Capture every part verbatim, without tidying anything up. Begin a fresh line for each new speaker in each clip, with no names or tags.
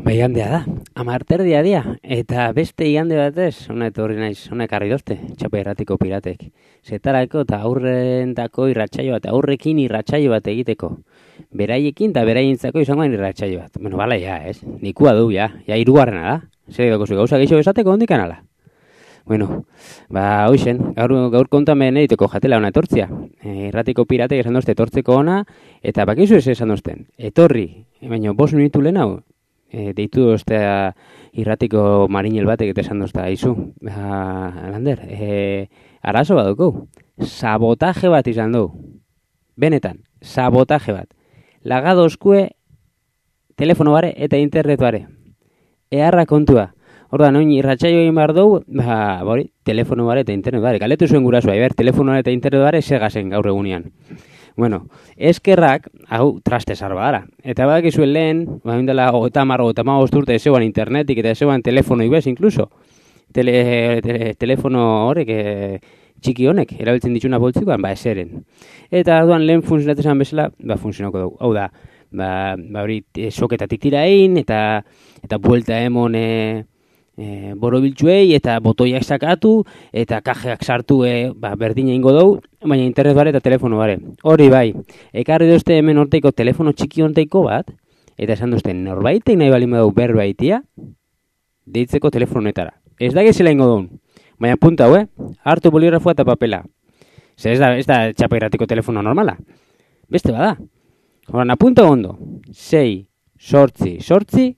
Ba, igandea da, amarterdia dia, eta beste igande batez, hona etorri naiz, hona ekarri dozte, txapa irratiko piratek. Zetarako eta aurrentako irratsaio bat, aurrekin irratsaio bat egiteko. Beraiekin eta beraientzako izangoan irratsaio bat. Bueno, bala, ja, ez? Nikua du, ja, ja, hirugarrena da. Zer edoko zu, gauza gehiago esateko ondik anala. Bueno, ba, hoixen, gaur, gaur kontamen egiteko jatela hona etortzia. E, irratiko piratek esan dozte etortzeko ona, eta bakizu ez esan dozten. Etorri, baina bost minutu lehen hau, e, deitu doztea irratiko marinel batek eta esan dozta, izu, ba, Lander, e, arazo bat dugu, sabotaje bat izan du. Benetan, sabotaje bat. Lagadozkue telefono bare eta internet bare. Eharra kontua. Ordan, oin irratsaio egin behar dugu, ba, bori, telefono bare eta internet bare. Galetu zuen gurasua, eber, telefono bare eta internet bare segazen gaur egunean. Bueno, eskerrak, hau, traste zarba dara. Eta badak izuen lehen, ba, indela, eta marro, eta magoz urte ezeuan internetik, eta ezeuan telefono ibez, inkluso. Tele, tele, telefono horrek, e, txiki honek, erabiltzen dituna boltzikoan, ba, eseren. Eta duan lehen funtzionatzen bezala, ba, funtzionako dugu. Hau da, ba, ba hori, e, soketatik tira egin, eta, eta buelta emon, e, E, borobiltzuei eta botoiak sakatu eta kajeak sartu e, ba, berdina ingo dugu, baina internet bare eta telefono bare. Hori bai, ekarri dozte hemen horteiko telefono txiki honteiko bat, eta esan dozte norbaitek nahi balin badau berbaitia, deitzeko telefonetara. Ez da gezela ingo dugun, baina punta hau, eh? Hartu boligrafua eta papela. Zer ez da, ez da txapa irratiko telefono normala. Beste bada. Horan, apunta ondo. Sei, sortzi, sortzi,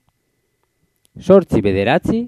sortzi bederatzi,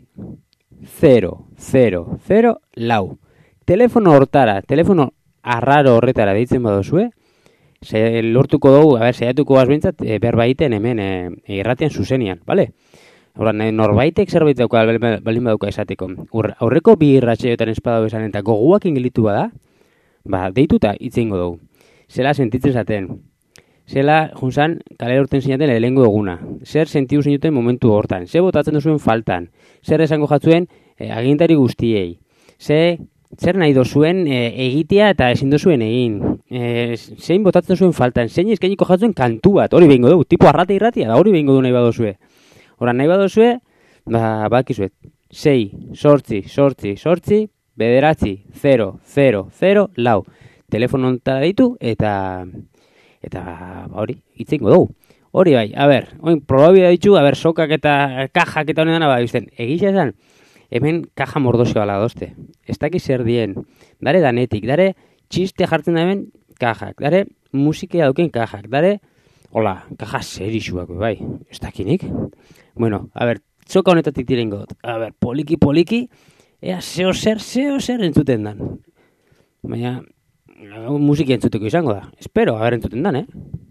zero, zero, zero, lau. Telefono hortara, telefono arraro horretara deitzen badozue, ze lortuko dugu, a ber, saiatuko bazbintzat, e, berbaiten hemen e, irratian zuzenian, bale? Horan, norbaitek zerbait dauka, balin badauka esateko. Ur, aurreko bi irratsaioetan espada bezan eta goguak ingelitu bada, ba, deituta itzeingo dugu. Zela sentitzen zaten. Zela, junzan, kalera urten zinaten lehengo eguna. Zer sentiu zinuten momentu hortan. Zer botatzen duzuen faltan. Zer esango jatzuen e, agintari guztiei. Zer, zer nahi dozuen e, egitea eta ezin dozuen egin. E, zein botatzen duzuen faltan. Zein eskainiko jatzuen kantu bat. Hori behingo dugu. Tipo arrate irratia da. Hori behingo du nahi badozue. Horan nahi badozue, ba, bakizuet. Sei, sortzi, sortzi, sortzi, bederatzi, zero, zero, zero, lau. Telefono ontara ditu eta... Eta hori, itzengo dugu. Hori bai, a ber, oin probabila ditu, a ber, sokak eta kajak eta honetan, ba, bizten, egitza esan, hemen kaja mordosio bala dozte. Ez dakiz zer dien, dare danetik, dare txiste jartzen da hemen kajak, dare musikea dauken kajak, dare, hola, kaja serixuak, bai, ez dakinik. Bueno, a ber, soka honetatik direngo dut, a ber, poliki, poliki, ea zeo zer, zeo zer entzuten dan. Baina... musiki entzuteko izango da. Espero, a ber, entzuten dan, eh?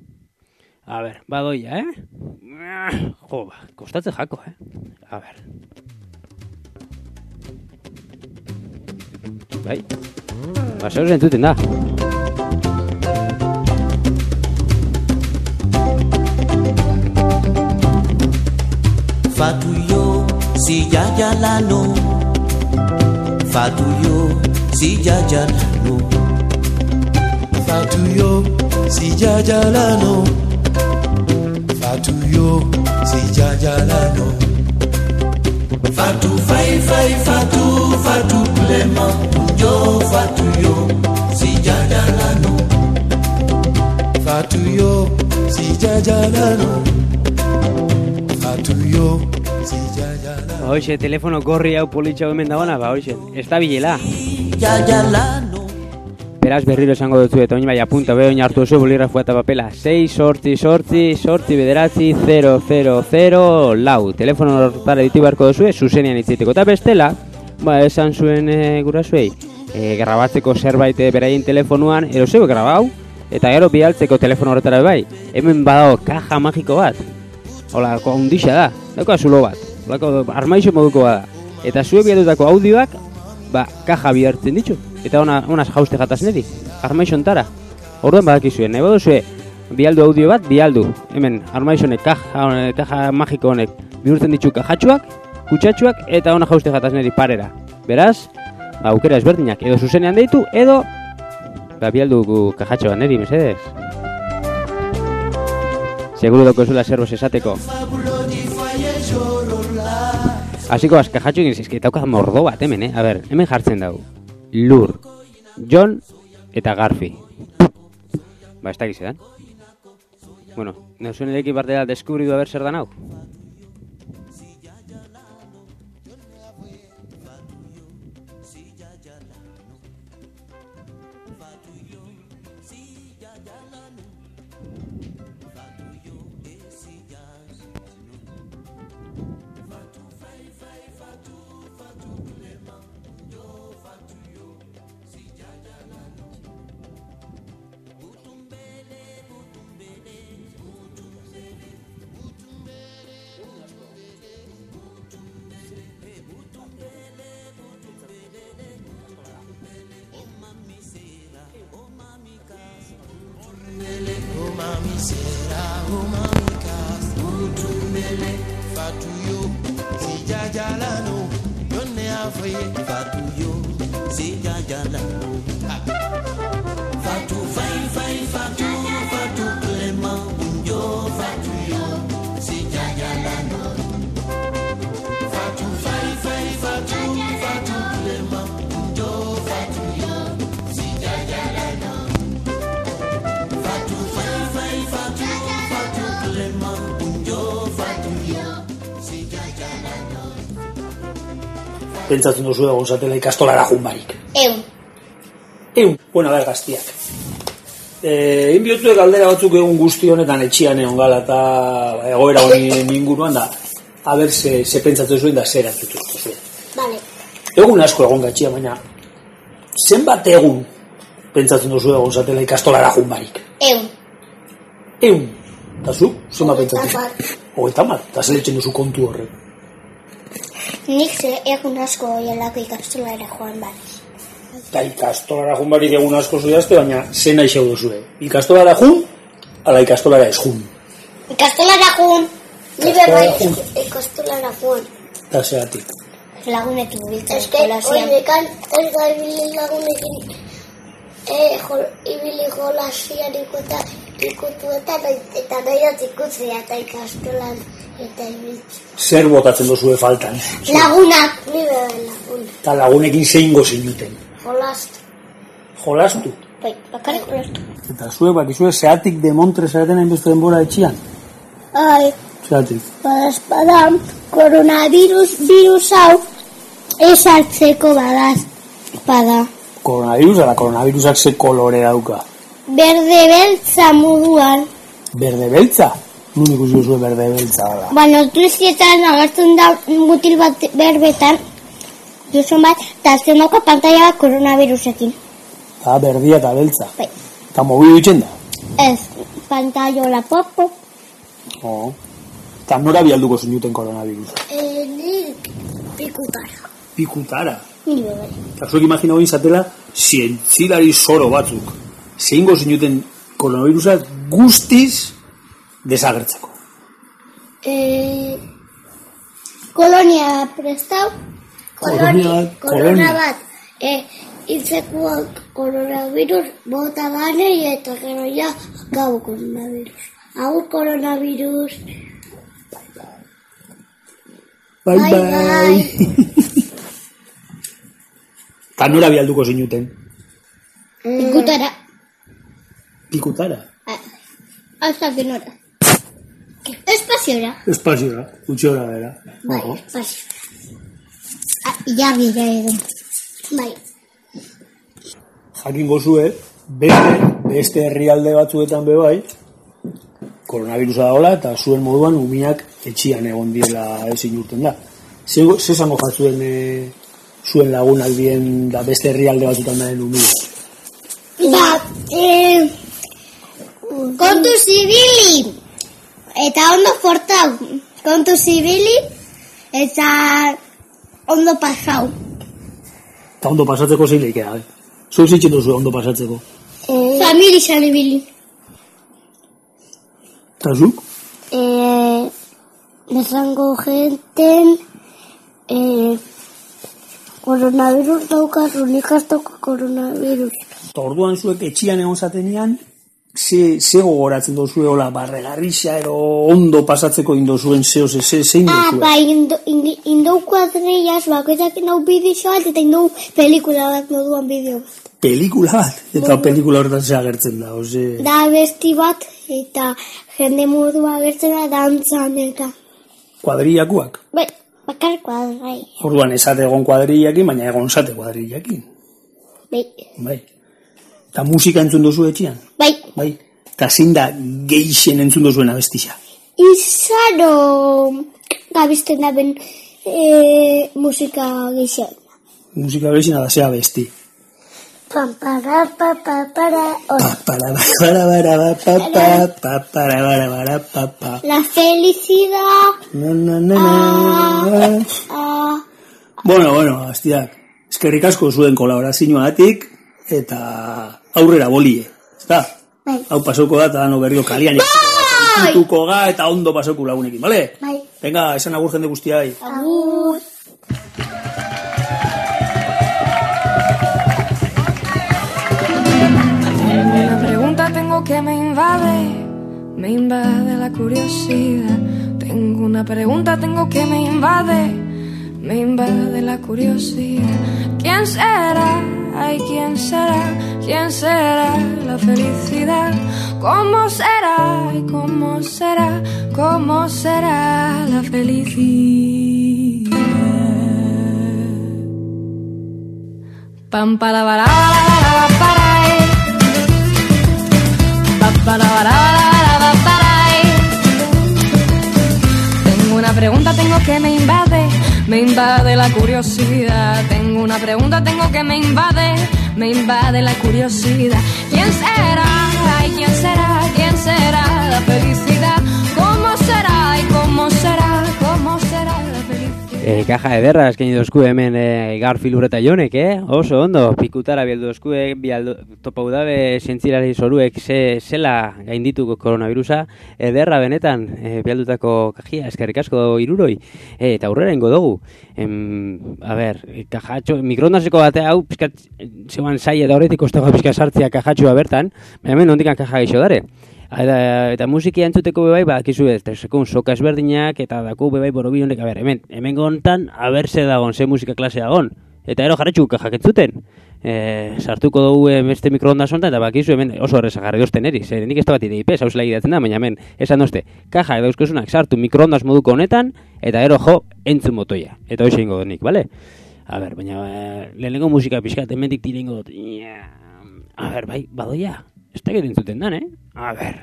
A ber, badoia, eh? Jo, ba, kostatzen jako, eh? A ber. Bai? Ba, zeus entzuten da.
Fatu yo, si ya ya la no. Fatu yo, si ya ya la no. Fatu yo, si ya ya la no. Fatu yo, si ya ya la no. Fatu fai fai fatu fatu plema. Yo fatu yo, si ya ya la no. Fatu yo, si ya ya la no. Fatu yo, si ya ya la no.
Hoxe, telefono gorri hau politxau hemen dagoena, ba hoxe, ez da bilela.
Ya ya la no.
Beraz berriro esango dutzu eta oin bai apunta, be oin hartu oso boligrafua eta papela. sei, sortzi, sortzi, sortzi, bederatzi, zero, zero, zero, lau. Telefono hortara ditu beharko duzue, zuzenean itziteko. Eta bestela, ba, esan zuen e, gurazuei, e, grabatzeko zerbait beraien telefonuan, ero zeu grabau, eta gero bialtzeko telefono horretara bai. Hemen badago kaja magiko bat. Hola, kondixa da, dauko azulo bat. Holako armaixo moduko bada. Eta zuek biatutako audioak, ba, kaja bihartzen ditu. Eta ona, onaz jauste jataz niri, armaixontara. Orduan badakizuen, nahi baduzue, bialdu audio bat, bialdu. Hemen, armaixonek, kaja, kaja magiko honek, bihurtzen ditu kajatxuak, kutsatxuak, eta ona jauste jataz niri parera. Beraz, ba, aukera ezberdinak, edo zuzenean deitu, edo, ba, bialdu kajatxoa niri, mesedez. Seguro doko zula zerbos esateko. Hasiko askajatxu egin zizki, dauka mordo bat hemen, eh? A ber, hemen jartzen dau. Lur, Jon eta Garfi. Ba, ez da gizetan. Bueno, neuzuen ereki parte da deskubridu haber zer da nau.
Pentsatzen duzu egon zatela ikastolara jun barik.
Eun.
Eun, bueno, ber, gaztiak. E, Inbiotuek galdera batzuk egun guzti honetan etxian egon gala eta egoera honi inguruan da, haber ze, ze pentsatzen zuen da zer antutu zuen.
Vale.
Egun asko egon gatxia, baina zenbat egun pentsatzen duzu egon zatela ikastolara jun barik?
Eun.
Eun. Eta zu, zenbat pentsatzen?
Hogeita bat.
Hogeita bat, eta zer etxen duzu kontu horrek.
Nik ze egun asko oielako ikastolara joan bariz.
Eta ikastolara jun barik egun asko zuiazte, baina zen nahi xeu duzue. Ikastolara jun, ala ikastolara ez jun.
Ikastolara jun. Libe bai ikastolara jun.
Eta zeatik.
Lagunekin biltzen jolasian. Ez que, ez da ibili lagunekin ibili jolasian ikuta ikutu eta eta nahiat ikutzea eta ikastolan eta ibiltzen.
Zer botatzen duzue faltan?
Lagunak, libe bai lagun.
Eta lagunekin zein zinuten.
Jolastu.
Jolastu?
Bai, bakarrik jolastu.
Eta zue, bakizue, zeatik demontre zareten hainbeste denbora etxian?
Ai,
Zeatik.
badazpada, koronavirus virus hau ez hartzeko badaz, bada.
Koronavirus, ala koronavirusak ze kolore dauka.
Berde beltza moduan.
Berde beltza? Nun ikusi duzue berde beltza da.
Ba, notizietan agertzen da mutil bat berbetan, duzun bat, eta azten dauka pantalla bat koronavirusekin.
Eta berdia eta beltza.
Bai.
Eta mobilu ditzen da?
Ez, pantallola popo.
Oh. Eta nora bialduko zinuten koronavirus?
Eh, nik pikutara.
Pikutara?
Ni bai.
Eta zuek imagina hori zatela zientzilari zoro batzuk. Zeingo zinuten koronavirusa guztiz desagertzeko.
Eh, kolonia prestau.
Kolonia bat,
Korona
kolonia.
bat. Eh, Itzekuak koronavirus bota bane eta gero ja gau koronavirus. Hau koronavirus.
Bye
Bye,
bye. Eta nora bialduko zinuten?
Pikutara.
Pikutara?
Hasta que nora. Espaziora.
Espaziora, utxiora dela.
Bai, espaziora. Ah, jarri ja edo. Bai.
Jakin gozue, beste, beste herrialde batzuetan bebai, koronavirusa daola eta zuen moduan umiak etxian egon diela ezin urten da. Ze zango jatzuen e, zuen lagunak dien da beste herrialde batzuetan daren umiak?
Ba, eh, kontu zibili, eta ondo fortau, kontu zibili, eta ondo pasau.
Eta ondo pasatzeko zein leikea, eh? Zuen zitzen duzu ondo pasatzeko?
Eh, Famili xalibili.
Eta zuk?
Eh, nesango genten, eh, koronavirus daukazu, nik ez dauka koronavirus.
Eta orduan zuek etxian egon zatenean, ze, ze gogoratzen dozue, hola, barregarrixa, ero ondo pasatzeko indozuen, zeo, ze, ze, zein dozue?
Ah, ba, indo, indo, indou kuadrillas, bakoitzak indou bideo bat, eta indou pelikula bat moduan bideo bat.
Pelikula bat? Eta Bo, pelikula horretan ze agertzen da, oze...
Da besti bat, eta jende modua agertzen da, dantzan, eta...
Kuadrillakuak?
Bai, bakar kuadrai.
Orduan, esate egon kuadrillakin, baina egon zate kuadrillakin.
Bai.
Bai. Eta musika entzun dozu etxean?
Bai.
Bai. Eta zein da geixen entzun dozuen abestixa?
Izaro gabizten da ben e, musika geixen.
Musika geixen da zea abesti.
Pam, para, pa, pa, para,
pa, para, para, para, pa, pa, pa, para, para, para, pa, pa.
La felicidad.
Na, na, na, na.
Ah, ah.
Bueno, bueno, hastiak. Eskerrik asko zuen kolaborazioatik eta aurrera bolie. Ezta?
Bai.
Hau pasoko da, eta dano berrio kalian.
Bai!
Ikutuko ga eta ondo pasoko lagunekin, bale?
Bai.
Venga, esan agur jende guztiai.
Agur.
Tengo que me invade, me invade la curiosidad. Tengo una pregunta, tengo que me invade, me invade la curiosidad. ¿Quién será? Ay, ¿quién será? ¿Quién será la felicidad? ¿Cómo será? Ay, ¿cómo será? ¿Cómo será la felicidad? Pam para para para para. Tengo una pregunta, tengo que me invade, me invade la curiosidad. Tengo una pregunta, tengo que me invade, me invade la curiosidad. ¿Quién será? Ay, ¿quién será? ¿Quién será la felicidad? ¿Cómo será? Y cómo será? ¿Cómo será la felicidad?
E, kaja ederra eskaini dozku hemen e, gaur filureta jonek, eh? Oso ondo, pikutara bialdu dozku, bialdu, topau dabe zientzilari zoruek ze, zela gaindituko koronavirusa, ederra benetan, e, bialdutako kajia, eskerrik asko iruroi, e, eta aurrera ingo dugu. Em, a ber, kajatxo, mikrondaseko batea hau, pizkat, zeuan zai eta horretik ostago pizkat sartzea kajatxoa bertan, hemen ondikan kaja geixo dare. Eta, eta musikia entzuteko bebai, bakizu ez, sekun soka ezberdinak, eta dako bebai borobi honek, a ber, hemen, hemen gontan, aber ze dagon, ze musika klase dagon. Eta ero jarretxu kajak entzuten. E, sartuko dugu beste mikroondas honetan, eta bakizu hemen oso erreza jarri dozten eri. Zer, nik ez da bat ideipez, hausela idatzen da, baina hemen, esan dozte, kajak dauzkozunak sartu mikroondas moduko honetan, eta ero jo, entzun motoia. Eta hoxe ingo donik, bale? A ber, baina, e, lehenengo musika pixkat, hemendik tira ingo dut. A ber, bai, badoia. Ez da egiten zuten dan, eh? A ver.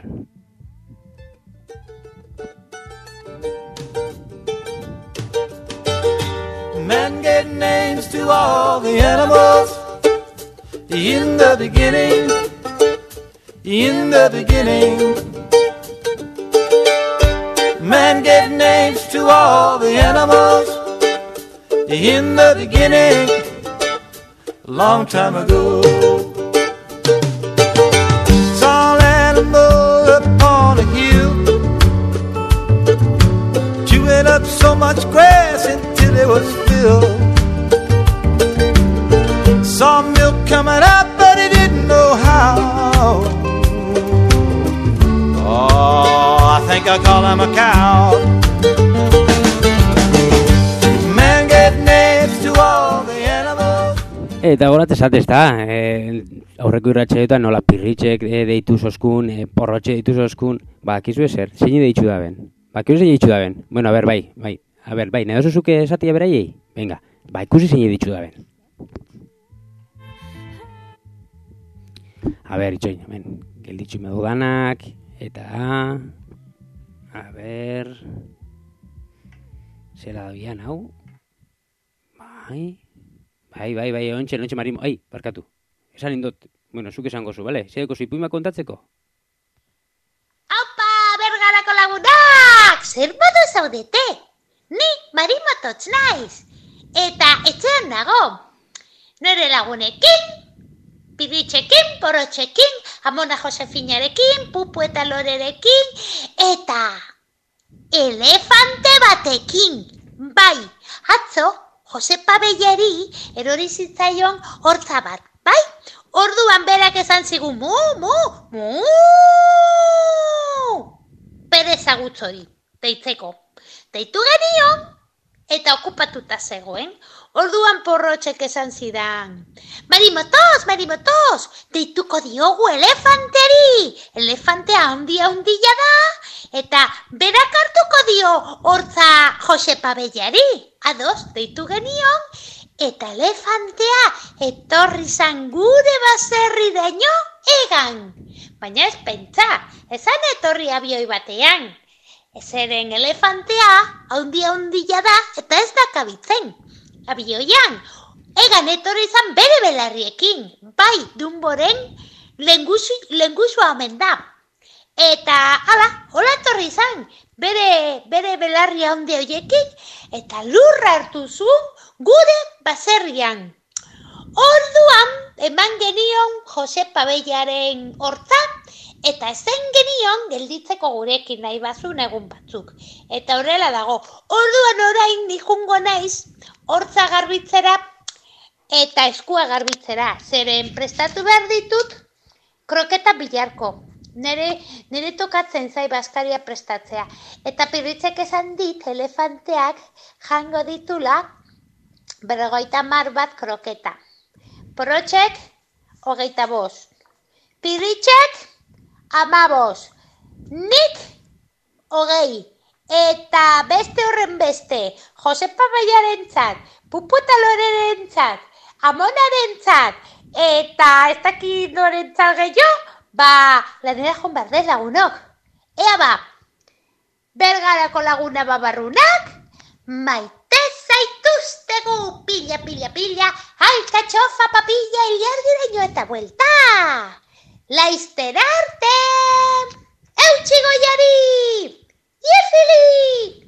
Men gave names to all the animals in the beginning, in the beginning. Man gave names to all the animals in the beginning, a long time ago. Upon a hill, chewing up so much grass until it was filled. Saw milk coming out, but he didn't know how. Oh, I think I call him a cow. Man gave names to all the animals.
Eta horat esate ez da, e, aurreko irratxaiotan nola pirritxek e, deitu zoskun, e, porrotxe deitu zoskun, ba, kizu ezer, zein deitxu daben? Ba, kizu zein deitxu daben? Bueno, a ber, bai, bai, a ber, bai, nahi osuzuke esatia beraiei? Venga, ba, ikusi zein deitxu daben. A ber, itxoin, hemen, gelditxu medudanak, eta, a ber, zela dabian, hau, bai, bai, bai, bai, ontxe, ontxe marimo, ai, barkatu. Esan indot, bueno, zuk esango zu, bale? Zereko zipuima kontatzeko?
Aupa, bergarako lagunak! Zer modu zaudete? Ni marimototz naiz. Eta etxean dago. Nere lagunekin, piritxekin, porotxekin, Amona Josefinarekin, Pupu eta Lorerekin, eta elefante batekin. Bai, atzo, Josepa Bellari erori zitzaion hortza bat, bai? Orduan berak esan zigun, mu, mu, mu, bere ezagutz hori, deitzeko. Deitu genion, eta okupatuta zegoen. Orduan Porrotxek esan zidan, Marimotos, Marimotos, deituko diogu elefanteri. Elefantea handia handia da, eta berak hartuko dio hortza Josepa Bellari. Ados, deitu genion, eta elefantea etorri zan gure baserri daino egan. Baina ez pentsa, esan etorri abioi batean. Ezeren elefantea handia handia da, eta ez da kabitzen. Abioian, egan etorri izan bere belarriekin, bai, Dumboren lengusua omen da. Eta, hala, hola etorri izan, bere, bere belarria handi horiekin, eta lurra hartu zuen gure baserrian. Orduan, eman genion Josepa Bellaren hortza, eta ezen genion gelditzeko gurekin nahi bazun egun batzuk. Eta horrela dago, orduan orain nijungo naiz, hortza garbitzera eta eskua garbitzera. Zeren prestatu behar ditut kroketa bilarko. Nere, nere tokatzen zai baskaria prestatzea. Eta Pirritxek esan dit elefanteak jango ditula berrogeita mar bat kroketa. Porrotxek, hogeita bost. Pirritxek, amabos. Nik, hogei. Eta beste horren beste, Josepa Bellarentzat, Puputalorentzat, Amonarentzat, eta ez dakit norentzat gehiago, ba, lanera joan behar dez lagunok. Ea ba, Bergarako laguna babarrunak, maite zaituztegu, pila, pila, pila, alkatxofa, papilla, ilargiraino eta buelta. Laizter arte, eutxi goiari! Iefili!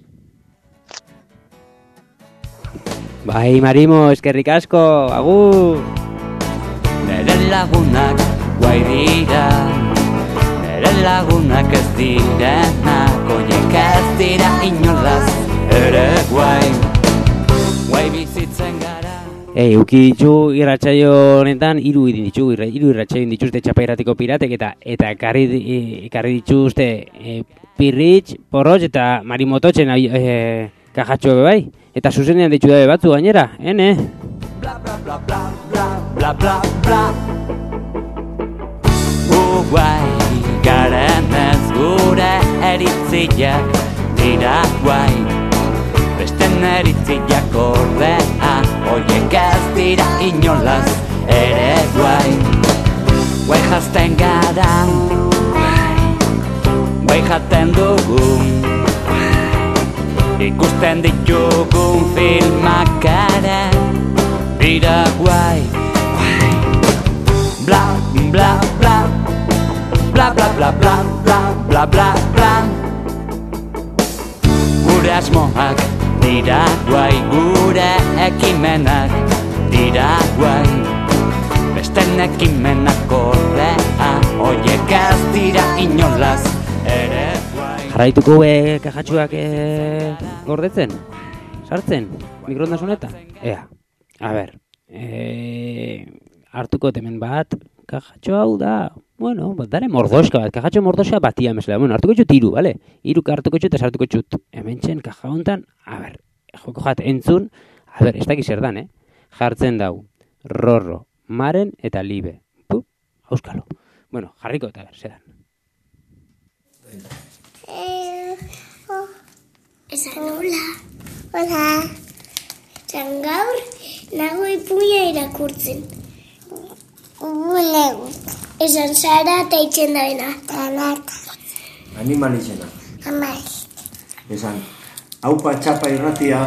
Bai, Marimo, eskerrik asko, agur!
Nere lagunak guai dira, nere lagunak ez direnak, oiek ez dira inolaz ere guai, guai bizitzen gara.
Ei, uki ditu irratsaio honetan, hiru idin ditu, hiru irratsaio dituzte Txapairratiko piratek, eta eta ekarri, ekarri dituzte e, Pirritx, Porrotx eta Marimototxen e, kajatxo bai. Eta zuzenean ditu dabe batzu gainera, ene?
Bla, bla, bla, bla, bla, bla, bla, bla. Guai, garen ez gure eritziak dira guai. Besten eritziak ordea, oiek ez dira inolaz ere guai. Guai jazten gara, guai jaten dugun, ikusten ditugun filmak ere dira guai. Bla, bla, bla, bla, bla, bla, bla, bla, bla, bla, bla. Gure asmoak dira guai, gure ekimenak dira guai. Besten ekimenak ordea, oiek ez dira inolaz ere guai.
Jarraituko e, kajatxuak e, gordetzen? Sartzen? Mikroondas honetan? Ea, a ber, e, hartuko temen bat, kajatxo hau da, bueno, bat dare mordoska bat, kajatxo mordoska batia mesela, bueno, hartuko txut iru, bale? Iru hartuko txut, ez hartuko txut. Hemen txen, kaja hontan, a ber, joko jat, entzun, a ber, ez dakiz erdan, eh? Jartzen dau, Rorro, Maren eta Libe. Pu, auskalo. Bueno, jarriko eta ber, zedan.
Eh, oh. Esan hola. Hola. Esan gaur, nago ipuia irakurtzen. Ulegu. Esan Sara eta itxen daena. Tanaka.
Animal izena.
Amal.
Esan, haupa txapa irratia.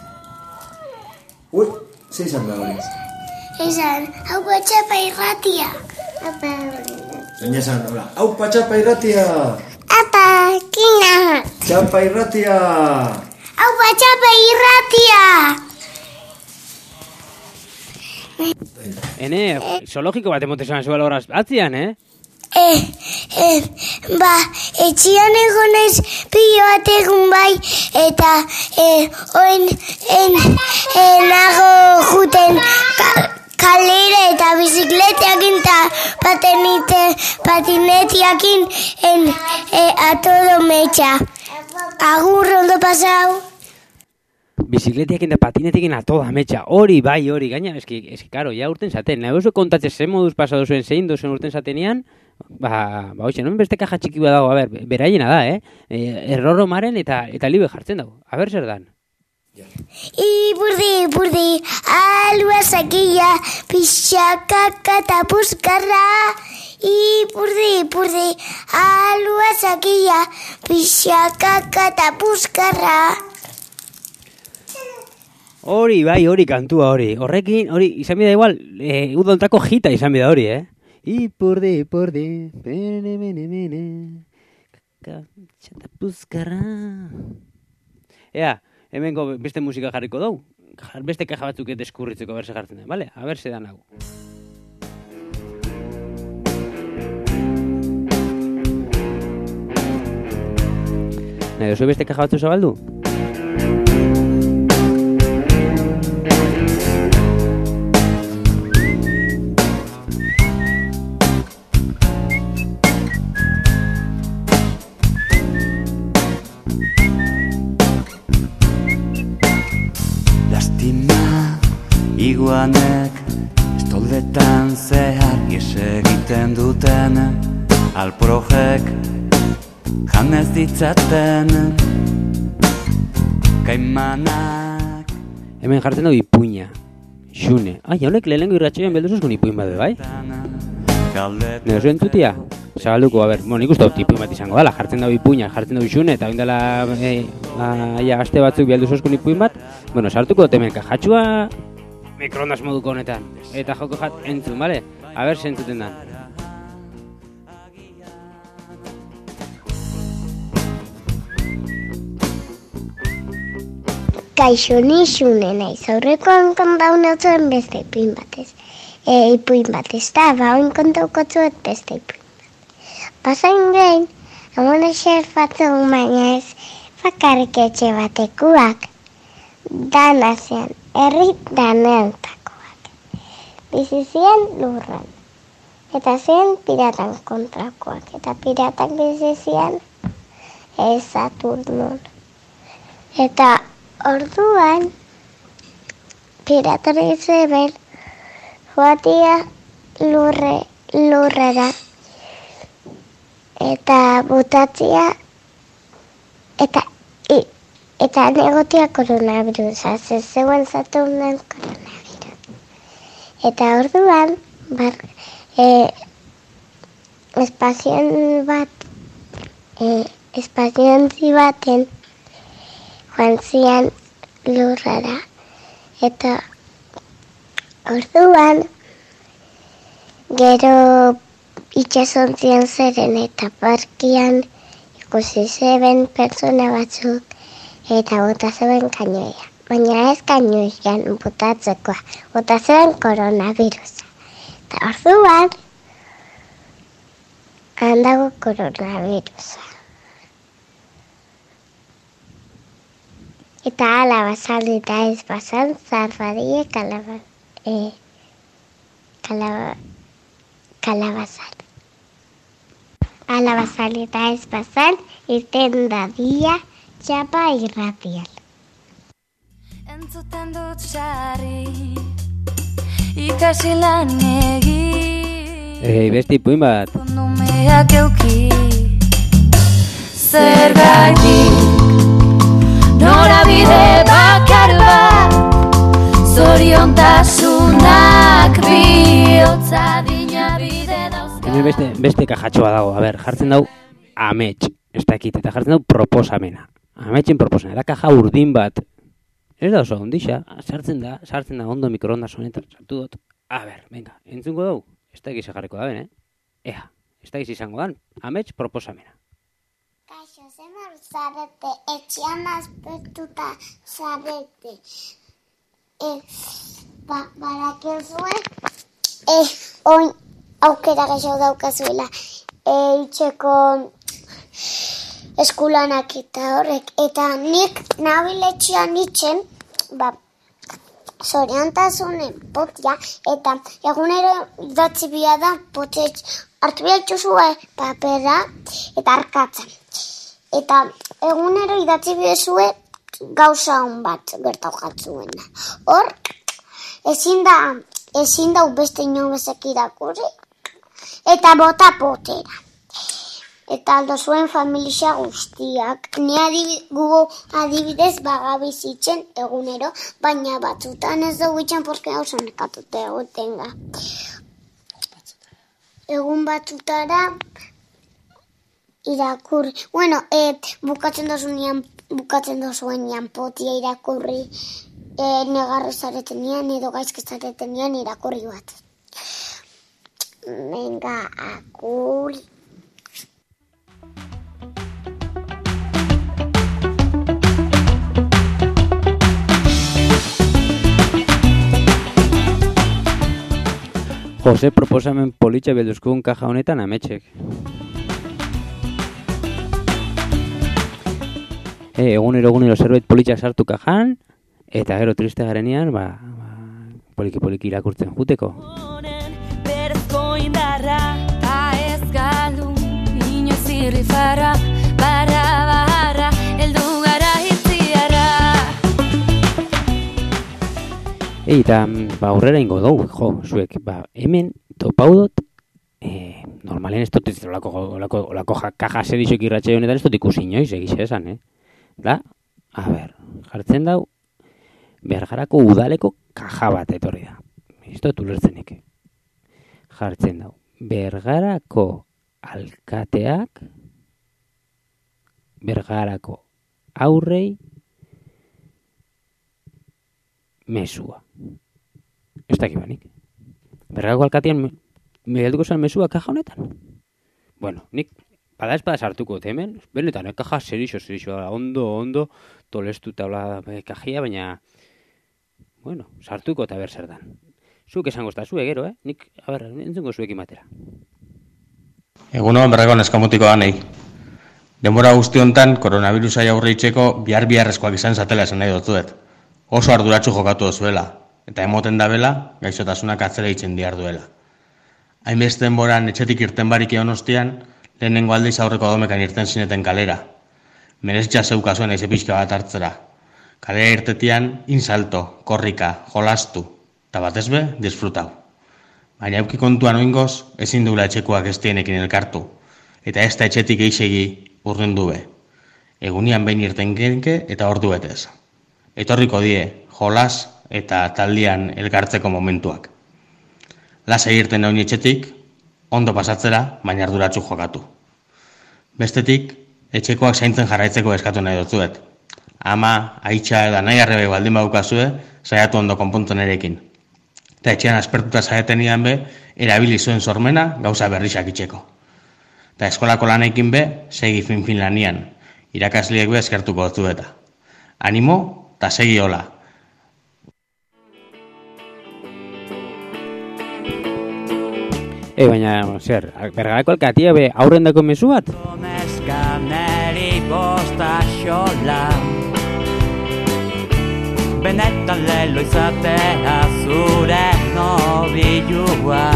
Ui, ze izan da hori?
Esan, haupa txapa irratia. Apa.
Baina esan, hola, haupa txapa irratia.
Apa, kina.
Txapa irratia.
Haupa txapa irratia.
Ene, zoologiko bat emotesan zuela horaz batzian, eh?
Eh, eh, ba, etxian egon naiz pilo bat egun bai, eta eh, oen, en, en nago juten ka, kalera eta bizikletiakin eta patenite, patinetiakin en, e, a todo mecha. Agur, ondo pasau.
Bizikletiakin eta patinetekin a toda mecha. Hori, bai, hori, gaina, eski, eski, karo, ja urten zaten. Nago oso kontatze zen moduz pasado zuen zein dozen urten zatenean, ba, ba, hoxe, non beste kaja txiki dago, a ber, beraiena da, eh? E, erroro maren eta, eta libe jartzen dago. A ber, zer dan?
Ipurdi, ipurdi, alua sakilla, pixakaka eta puskarra. Ipurdi, ipurdi, alua sakilla, pixakaka eta puskarra.
Hori, bai, hori kantua hori. Horrekin, hori, izan bida igual, e, udontako jita izan bida hori, eh? Ipurdi, ipurdi, bene, bene, bene, kakatxata puzkarra. Ea, hemengo beste musika jarriko dugu. Beste kaja batzuk deskurritzeko berse jartzen da, bale? A berse da nago. Nahi, oso beste kaja batzu zabaldu?
Iguanek estoldetan zehar ies egiten duten alprojek janez ditzaten kaimanak.
Hemen jartzen dugu ipuina, xune. Ai, haunek lehenengo irratxoian belduzuzkun ipuin badu, bai? Nero zuen tutia? Zabalduko, a ber, bueno, nik uste dut ipuin bat izango dala, jartzen dugu ipuina, jartzen dugu xune, eta oindela e, aia aste batzuk belduzuzkun ipuin bat, bueno, sartuko dut hemen kajatxua mikroondas moduko honetan. Eta joko jat entzun, bale? A ber, zentzuten da.
Kaixo, ni xune naiz, aurrekoan kontaun zuen beste ipuin batez. E, ipuin batez da, ba, oin kontauko zuet beste ipuin bat. Pasain gehin, amona xerfatzen baina ez bakarrik etxe batekuak. Dana zen, herri daneantakoak. Bizi ziren lurran. Eta zen piratan kontrakoak. Eta piratak bizi ziren Saturnon. Eta orduan piratari zeben joatia lurre, lurrera. Eta butatzia eta i, Eta negotia koronavirusa, ze zegoen Saturnen koronavirus. Eta orduan, bar, e, espazioan bat, e, espazioantzi baten joan zian lurrara. Eta orduan, gero itxasontzian zeren eta parkian ikusi zeben pertsona batzuk eta bota zeben kainoia. Baina ez kainoian botatzekoa, bota zeben koronavirusa. Eta orduan, handago koronavirusa. Eta ala bazaldu eta ez bazan, zarbadie kalaba, e, kalaba, kalabazan. Ala bazaldu eta ez bazan, irten dadia, txapa irratian.
Entzuten dut sarri, ikasi lan egin.
Ei, beste ipuin bat.
Kondumeak euki, zergaitik, norabide bakar bat, zoriontasunak bihotza dina bide dauzka.
Hemen beste, beste kajatxoa dago, a ber, jartzen dau amets, ez dakit, eta jartzen dau proposamena. Ametsen proposamena, da kaja urdin bat. Ez da oso ondixa, sartzen da, sartzen da ondo mikroondas honetan, sartu dut. A ber, venga, entzungo dugu, ez da egiz jarriko da ben, eh? Ea, ez da egiz izango dan, amets proposamena.
Kaixo, zemar zarete, etxean azpertuta zarete. E, ba, barakin zuen, e, oin aukera gaixo daukazuela, e, itxeko eskulanak eta horrek, eta nik nabiletxean itxen, ba, zoriontasunen potia, eta egunero idatzi bia da potetx, hartu bia itxuzue papera eta arkatza. Eta egunero idatzi bia zue gauza hon bat gertau jatzuena. Hor, ezin da, ezin da beste inobezek irakurri, eta bota potera. Eta aldo zuen familia guztiak. Ni adibidez, gugo adibidez bagabizitzen egunero, baina batzutan ez dugu itxan porke oso nekatute egotenga. Egun batzutara irakurri. Bueno, et, bukatzen dozunean, bukatzen dozuenean potia irakurri, e, negarre zaretenian edo gaizke zaretenian irakurri bat. Venga, akur.
Jose proposamen politxe belduzkun kaja honetan ametxek. E, egunero egunero zerbait politxak sartu kajan, eta gero triste garenean, ba, ba, poliki-poliki irakurtzen juteko.
Berezko indarra, ta ez galdu, inoz irrifara, barra, barra, eldu gara hitziara.
Eta, ba, aurrera ingo dugu, jo, zuek, ba, hemen topaudot, e, normalen ez dut ez olako, olako, olako kaja zedizok irratxe honetan ez dut ikusi inoiz, egize esan, eh? Da, a ber, jartzen dau, Bergarako udaleko kaja bat etorri da. Ez dut ulertzenik. Jartzen dau, Bergarako alkateak, Bergarako aurrei, mesua. Ez dakit banik. Bergarako alkatean mediatuko zen mesua kaja honetan? Bueno, nik bada espada sartuko hemen, benetan, eh, kaja serixo, serixo, ondo, ondo, tolestu taula eh, kajia, baina, bueno, sartuko eta ber zer dan. Zuk esango ez da zue gero, eh? Nik, a ber, entzungo zuekin batera.
Eguno, berreko neskamutiko ganei. Denbora guzti hontan, koronavirusai aurre itxeko bihar biharrezkoak izan zatela esan nahi dutzuet. Oso arduratsu jokatu dozuela, eta emoten da bela, gaixotasunak atzera itzen diar duela. Hainbeste denboran etxetik irten barik egon ostian, lehenengo aldiz aurreko domekan irten zineten kalera. Merezitza zeukazuen aize pixka bat hartzera. Kalera irtetian, insalto, korrika, jolastu, eta batez be, disfrutau. Baina euki kontuan oingoz, ezin dugula etxekoak ez dienekin elkartu, eta ez da etxetik eixegi urrundu be. Egunian behin irten genke eta ordu betez. Etorriko die, jolas eta taldian elkartzeko momentuak. Lasai irten nahi etxetik, ondo pasatzera, baina arduratsu jokatu. Bestetik, etxekoak zaintzen jarraitzeko eskatu nahi dutzuet. Ama, aitxa eta nahi arrebe baldin badukazue, saiatu ondo konpontzen erekin. Eta etxean aspertuta zaetenian be, erabili zuen sormena gauza berrisak itxeko. Eta eskolako lanekin be, segi fin-fin lanian, irakasliek be eskertuko dutzueta. Animo, eta segi hola.
E, baina, zer, Bergarako alkatia be aurrendako mezu bat?
Neska neri bosta xola, benetan lelo izatea zure nobilua.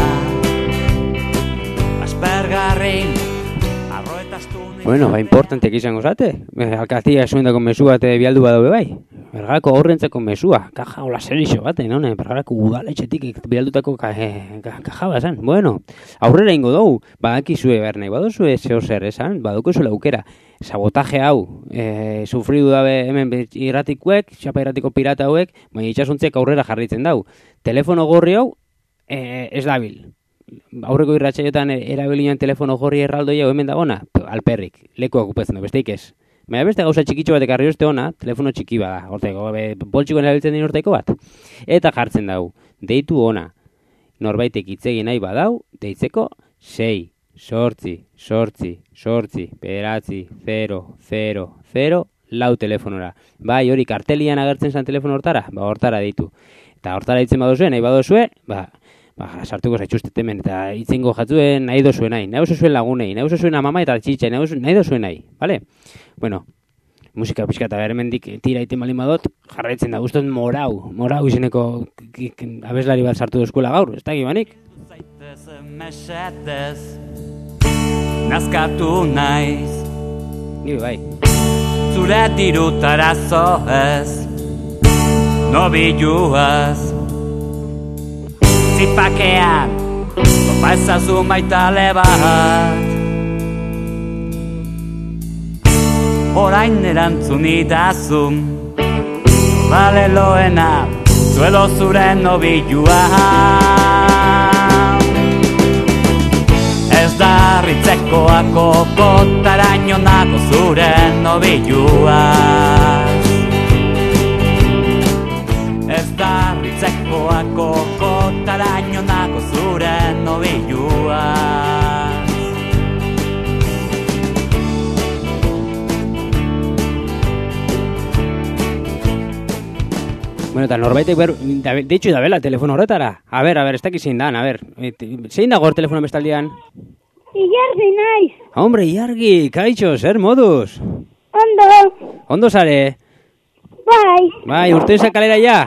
Aspergarrin, arroetaztunik...
Bueno, ba, importantek izango zate. Alkatia zuendako mezu bat bialdu badaube bai. Bergarako aurrentzeko mesua, kaja hola serixo baten, hone, Bergarako udaletxetik bialdutako kaja bazan. Bueno, aurrera ingo dugu, badakizue behar nahi, baduzue zeo zer esan, baduko zuela aukera. Sabotaje hau, e, sufridu dabe hemen irratikuek, xapa irratiko pirata hauek, baina itxasuntziek aurrera jarritzen dau. Telefono gorri hau, e, ez dabil. Aurreko irratsaiotan erabilian telefono gorri erraldoia hemen dagona, alperrik, leku okupetzen du, besteik ez. Baina beste gauza txikitxo batek arri uste ona, telefono txiki bada, horteko, boltsikoen erabiltzen din horteko bat. Eta jartzen dau, deitu ona, norbaitek itzegin nahi badau, deitzeko sei, sortzi, sortzi, sortzi, bederatzi, zero, zero, zero, lau telefonora. Bai, hori kartelian agertzen zan telefono hortara, ba hortara deitu. Eta hortara ditzen badozue, nahi badozue, ba, ba, sartuko zaitxustet hemen, eta itzengo jatzuen nahi dozuen nahi, nahi dozuen lagunei, nahi dozuen amama eta txitxa, nahi dozuen nahi, bale? Bueno, musika pixka eta hemendik tira iten balin badot, jarraitzen da, guztot morau, morau izeneko abeslari bat sartu duzkuela gaur, ez da gibanik?
Mesedez, nazkatu naiz,
Ni bai.
zure dirutara zoez, nobiluaz, zipakean, topa ezazu maitale bat. Orain erantzun idazun, baleloena, zuelo zure nobilua. Ez da ritzekoako kotaraino nago zure nobilua. Ez da ritzekoako kotaraino nago zure nobilua.
Bueno, eta norbaitek ber, deitxu da bela telefono horretara. A ber, a ber, ez dakiz zein dan, a ber. Zein dago hor telefono bestaldian?
Ilargi naiz.
Hombre, Ilargi, kaixo, zer moduz?
Ondo.
Ondo zare?
Bai.
Bai, urte izan kalera ja?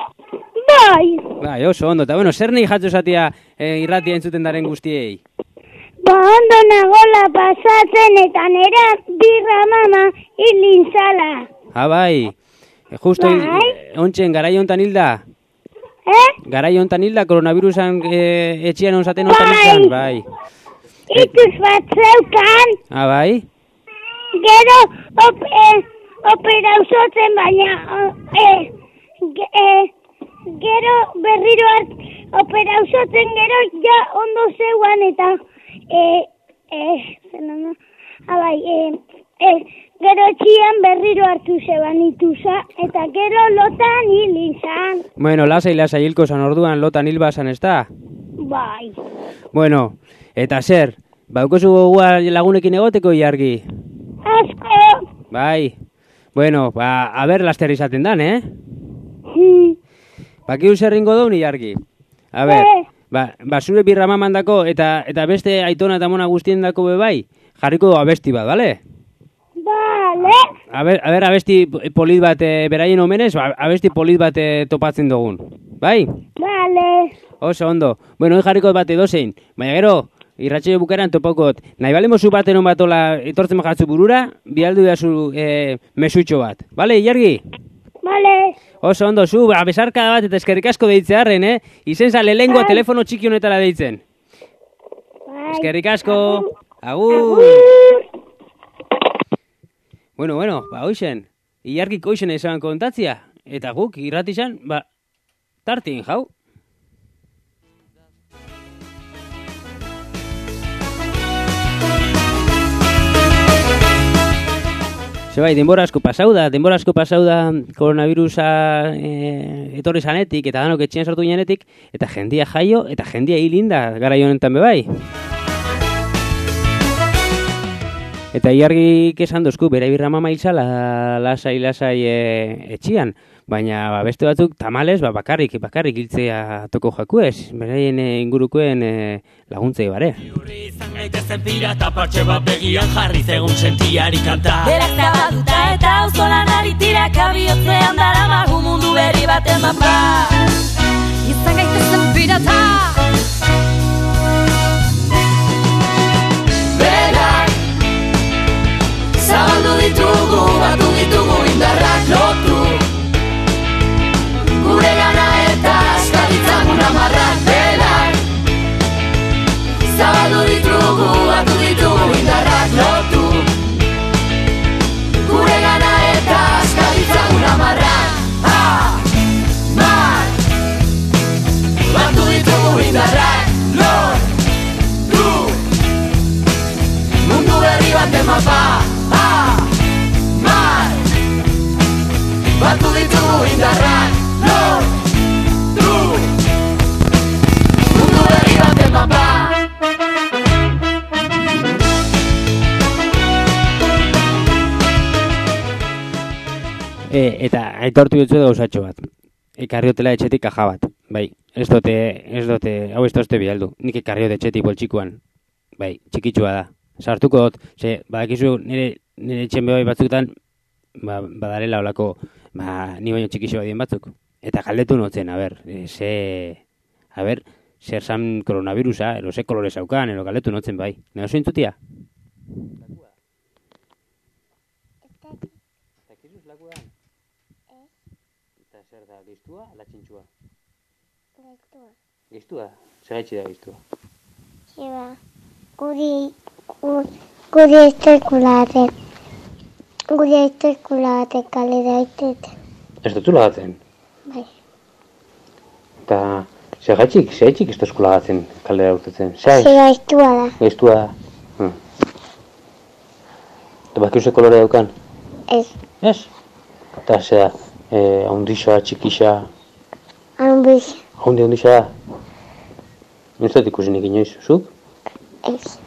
Bai.
Bai, oso ondo. Eta bueno, zer nahi jatzu zatia eh, irratia entzuten daren guztiei?
Ba, ondo nagola pasatzen eta nera birra mama hilin zala.
Ah, bai. E, justo
bai.
Ontsen, garai hontan hilda?
Eh?
Garai hontan hilda, koronavirusan e, etxian onzaten hontan hildan? Bai.
Ikus bat zeukan.
Ah, bai?
Gero op, eh, opera usotzen baina eh, ge, eh, gero berriro hart opera usotzen gero ja ondo zeuan eta eh, eh, zenana, ah, bai, eh, eh, gero txian berriro hartu zeban ituza, eta gero lotan hil izan.
Bueno, lasai, lasai hilko zan orduan lotan hil bazan, ez da?
Bai.
Bueno, eta zer, baukozu gogua lagunekin egoteko Ilargi?
Asko.
Bai. Bueno, ba, a ber laster izaten dan, eh?
Hmm.
Bakiu zerringo daun Ilargi? A ber,
Eh.
ba, ba zure birra mamandako eta eta beste aitona eta mona guztien dako be bai, jarriko abesti bat, bale?
Bale.
A ber, a ber abesti polit bat e, beraien omenez, ba, abesti polit bat e, topatzen dugun. Bai?
Bale.
Oso ondo. Bueno, jarriko bat edozein. Baina gero, irratsaio bukaeran topakot. Nahi bale mozu baten hon batola etortzen jatzu burura, bialdu dazu e, mesutxo bat. Bale, Ilargi?
Bale.
Oso ondo, zu, ba, besarka bat eta eskerrik asko deitzearren, eh? Izen zale lengua
Bai.
telefono txiki honetara deitzen.
Bai.
Eskerrik asko. Agur.
Agur.
Bueno, bueno, ba, hoixen. Ilargik hoixen esan kontatzia. Eta guk, irratizan, ba, tartin jau. Zebai, denbora asko pasau da, denbora asko pasau da koronavirusa e, etorri zanetik, eta danok etxean sartu ginenetik, eta jendia jaio, eta jendia hilinda garai honetan bebai. Eta Ilargik esan dozku, bere birra mama hilzala lasai-lasai e, etxian, baina ba, beste batzuk tamales ba, bakarrik, bakarrik hiltzea toko jakuez, beraien e, ingurukoen e, laguntzei bare.
Izan gaitezen pirata partxe bat begian jarri zegun sentiari kanta.
Berak zabalduta eta auzolanari tiraka bihotzean daramagu mundu berri baten mapa. Izan gaitezen pirata.
Berak zabaldu ditugu, batu ditugu indarrak lotu. Gure gana eta askaditzagun amarrak. Berak zabaldu ditugu, batu ditugu indarrak lotu. Gure gana eta askaditzagun amarrak. Amar batu ditugu indarrak lotu. Mundu berri baten mapa. Amar batu ditugu indarrak lotu. Mundu berri baten mapa.
E, eta aitortu dutzu gauzatxo bat. Ekarriotela etxetik kaja bat. Bai, ez dote, ez dote, hau ez dozte bialdu. Nik ekarriot etxetik boltsikuan. Bai, txikitsua da. Sartuko dut, ze, badakizu nire, nire etxen bebai batzutan ba, badarela olako, ba, ni baino txikixo badien batzuk. Eta galdetu notzen, a ber, e, ze, a ber, zer zan koronavirusa, ero ze kolore zaukan, ero galdetu notzen bai. Nero zoin tutia? Eta kizuz laku da? Eta zer da, geiztua, ala txintxua?
Geiztua.
Geiztua? Zer gaitxi da geiztua?
Eba, guri, guri esterkulate. Guri esterkulate kale daitet.
Ez dutu lagatzen?
Bai.
Eta zer gaitxik, zer gaitxik ez duzku lagatzen kale daurtetzen?
Zer gaiztua da.
Geiztua da. Hmm. Eta bakiuze kolore daukan?
Ez.
Ez? Eta zer da, eh, haundixoa, txikixa?
Haundixa.
Haundi haundixa da? Ez dut ikusinik inoiz, zuk?
Ez.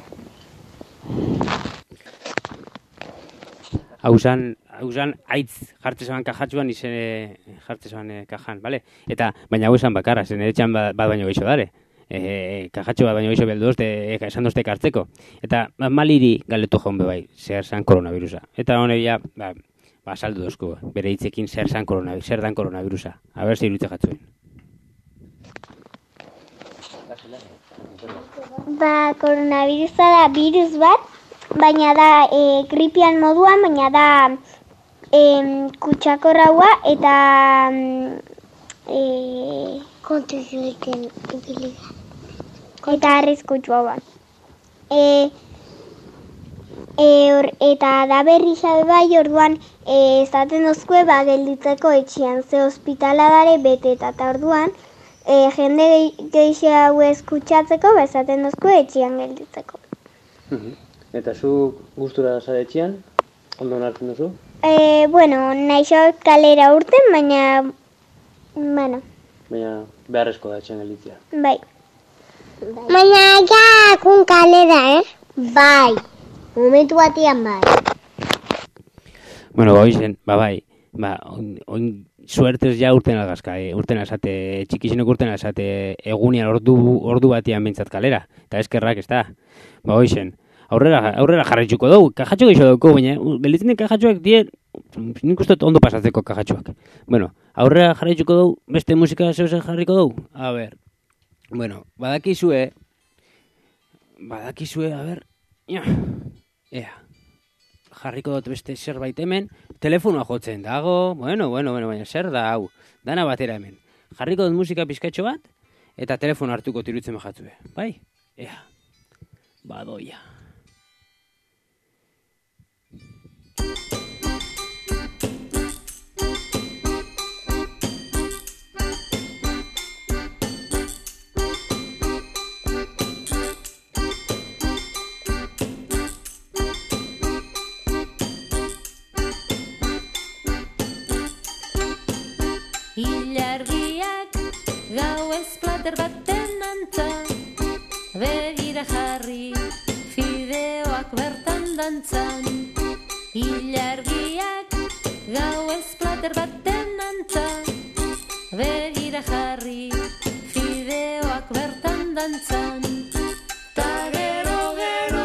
Hausan, hausan aitz jartzezaban kajatxuan izen jartzezaban e, kajan, bale? Eta, baina hau esan bakarra, zen eretxan bat, bat baino geixo dare. E, kajatxo bat baino geixo beldu dozte, e, esan dozte kartzeko. Eta, ba, maliri galetu jaun bebai, zer zan koronavirusa. Eta hone ja, ba, ba, saldu dozku, bere hitzekin zer zan koronavirusa, zer dan koronavirusa. A ber, zer irutze jatzuen.
Ba, koronavirusa da virus bat, baina da e, gripian moduan, baina da e, kutsakorraua eta e, kontuzio egiten ibiliga. Eta arriskutsua bat. E, e, or, eta da berri xabe bai, orduan e, esaten dozkue ba, gelditzeko etxean, ze hospitala dare bete eta orduan, E, jende geixe hau eskutsatzeko, bezaten dozko etxian gelditzeko.
Eta zu gustura zara etxian, ondo hartzen duzu?
E, bueno, naixo kalera urten, baina, bueno.
Baina beharrezko da etxian gelditzea.
Bai. Bai. Baina ja, kun kalera, eh? Bai, momentu batian bai.
Bueno, ba, oizen, ba, bai, ba, oin, oin suertez ja urten algazka, e, urten alzate, txikizinok urten alzate egunean ordu, ordu batian bintzat kalera, eta eskerrak ez da. Ba, oizen, aurrera, aurrera jarraitzuko dugu, kajatxo geixo dugu, baina, gelditzen den kajatxoak die, nik uste ondo pasatzeko kajatxoak. Bueno, aurrera jarraitzuko dugu, beste musika zeuzen jarriko dugu? A ber, bueno, badakizue, badakizue, a ber, ja, ea. Jarriko dut beste zerbait hemen, telefonoa jotzen dago, bueno, bueno, bueno, baina zer da hau, dana batera hemen. Jarriko dut musika pizkatxo bat, eta telefono hartuko tirutzen majatzue, bai? Ea, badoia.
Ilargiak gauez plater baten antza, begira jarri fideoak bertan dantzan. Ilargiak gauez plater baten antza, begira jarri fideoak bertan dantzan. Ta gero gero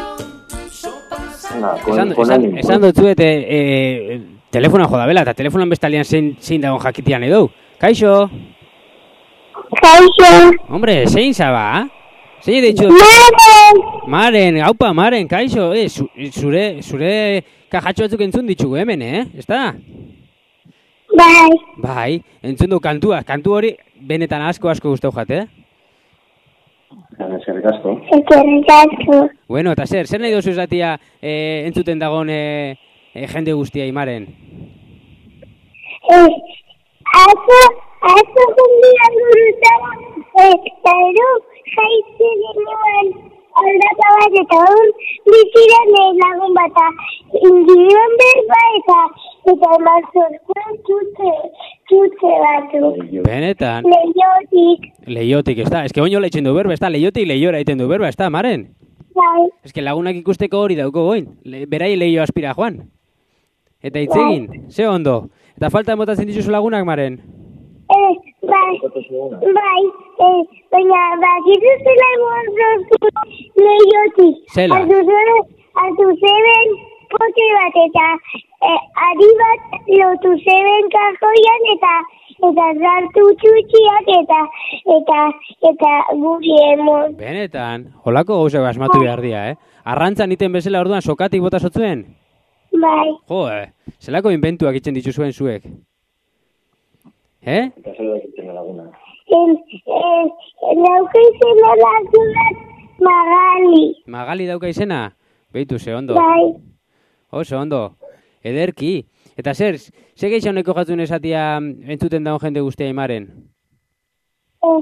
Esan, esan, esan dut zuet, e, e, telefonan jodabela, eta telefonan bestalian zein, zein dagoen jakitian edo. Kaixo?
Kaixo.
Hombre, zein zaba? Zein ditxu?
Maren!
Maren, haupa, Maren, kaixo. E, zu, zure, zure kajatxo batzuk entzun ditugu hemen, eh? Ez da?
Bai.
Bai, entzun du kantua. Kantu hori benetan asko asko guztau jate, eh?
Eskerrik asko.
Eskerrik asko.
Bueno, eta zer, zer nahi dozu zatia eh, entzuten dagoen eh, eh, jende guztia, Maren?
Eh, Azo, azo jendean gurutara, eta ero jaitze genuen aldata bat, eta hon biziren lagun bata ingirion berba, eta eta eman zorkuen txutze, txutze batu.
Benetan?
Leiotik.
Leiotik, ez da? Ez que oino leitzen du berba, ez da? Leiotik leiora egiten du berba, ez da, Maren?
Bai.
Ez que lagunak ikusteko hori dauko goin, Le, berai leio aspira joan. Eta hitzegin, ze ondo? Eta falta motatzen dituzu lagunak, Maren?
Eh, bai, bai, eh, baina, bakizu zela egon zorku leiotik.
Zela?
Artu zeben pote bat eta eh, ari bat lotu zeben kajoian eta eta sartu txutxiak eta eta eta guri emon.
Benetan, holako gauzak asmatu behar dira, eh? Arrantzan iten bezala orduan sokatik bota sotzuen?
Bai.
Jo, eh, zelako inventuak itzen dituzuen zuek? Eh?
Eta zer da itzen laguna.
Dauka izena lagunak Magali.
Magali dauka izena? Beitu, ze ondo.
Bai.
Oso ondo. Ederki. Eta zer, ze geixauneko jatzun esatia entzuten daun jende guztia imaren?
Eh,